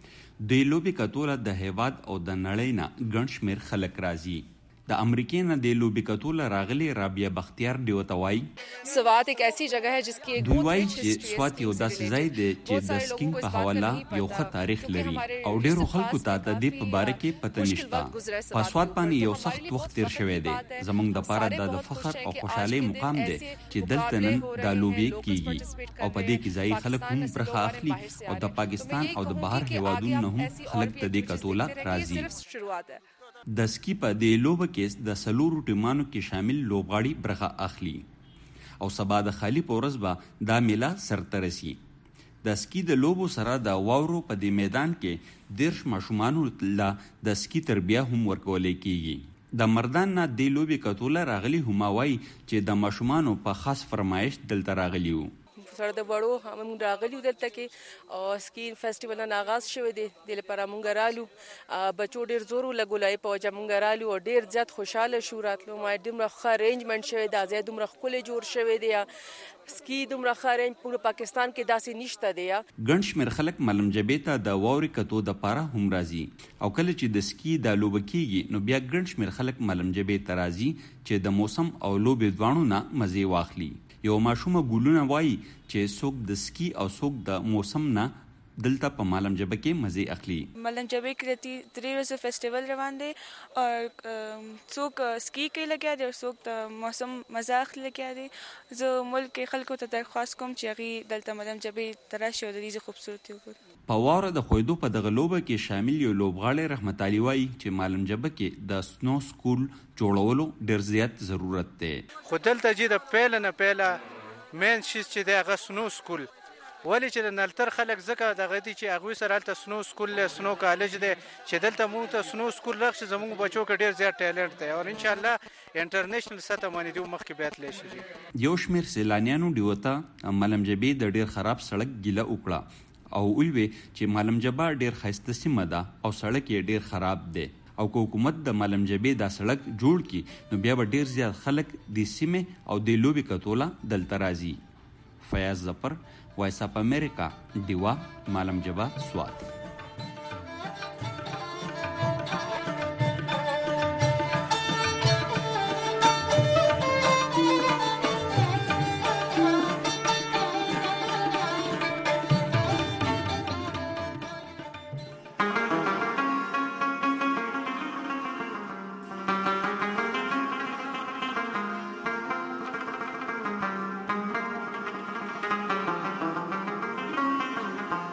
د لوبې کتوله د هیواد او د نړۍ نه ګڼ شمېر خلک راځي. د امریکې نه د لوبې کتوله راغلي رابعه بختیار ډیو ته وایي سوات ایک ایسی جگہ ہے جس کی دوی وایي چې سوات یو داسې ځای دی چې د سکینګ په حواله یو ښه تاریخ لري او ډیرو خلکو ته د دې په باره کې پته نشته. په سوات باندې یو سخت وخت تیر شوی دی. زموږ دپاره دا د فخر او خوشحالۍ مقام دی چې دلته نن دا لوبې کیږي او په دې کې ځایي خلک هم برخه اخلي او د پاکستان او د بهر هیوادونو نه هم خلک د دې کتوله راځي. د سکی په دې لوبه کې د سلورو ټیمانو کې شامل لوبغاړي برخه اخلي او سبا د خالی په ورځ به دا میله سرته رسي. د سکی د لوبو سره د واورو په دې میدان کې دیرش ماشومانو له د سکی تربیه هم ورکولی کیږي. د مردان نه دې لوبې کتوله راغلي هما وایي چې د ماشومانو په خاص فرمایش دلته راغلي وو. سره د وړو هم راغلی دلته کې او سکی فیسټیوال نه آغاز شوی دی. د لپاره مونږ رالو بچو ډیر زور لګولای په وجه مونږ رالو او ډیر زیات خوشاله شو. راتلو ما دومره ښه ارینجمنټ شوی دی. ځای دومره ښکلی جوړ شوی دی. سکی دومره ښه ارینج پوره پاکستان کې داسې نشته دی. ګڼ شمېر خلک معلم جبې ته د واورې کتو دپاره هم راځي او کله چې د سکی دا لوبه کیږي نو بیا ګڼ شمېر خلک معلم جبې ته راځي چې د موسم او لوبې دواړو نه مزې واخلي. یو ماشومه ګلونه وایي چې څوک د سکی او څوک د موسم نه دلته په معلم جبه کې مزې اخلي. معلم جبه کې درې ورځې فیسټیوال روان دی او څوک سکی کوي لګیا دی او څوک د موسم مزه اخلي لګیا دی. زه ملک خلکو ته درخواست کوم چې هغوی دلته معلم جبې ته راشي او د دې خوبصورتي وګوري. په واوره د خویدو په دغه لوبه کې شامل یو لوبغاړی رحمت علي وایي چې معلم جبه کې د سنو سکول جوړولو ډېر زیات ضرورت دی. خو دلته چې د پیله نه پیله مین شیز چې دی هغه سنو سکول ولی چې د نلتر خلک ځکه دغه دي چې هغوی سره هلته سنو سکول دی سنو کالج دی چې دلته موږ ته سنو سکول راغشي زموږ بچو کې ډېر زیات ټیلنټ دی او انشاءالله انټرنیشنل سطح باندې دوی مخکې بیا تللی شي. یو شمېر سیلانیانو ډیو ته معلم جبې د ډېر خراب سړک ګیله وکړه او ویل چې معلم جبه ډېر ښایسته سیمه ده او سړک یې ډېر خراب دی او که حکومت د معلم جبې دا سړک جوړ کړي نو بیا به ډېر زیات خلک د سیمې او د لوبې کتوله دلته راځي. فیاض ظفر، وایس اپ امریکا، دیوا، مالم جبا، سوات.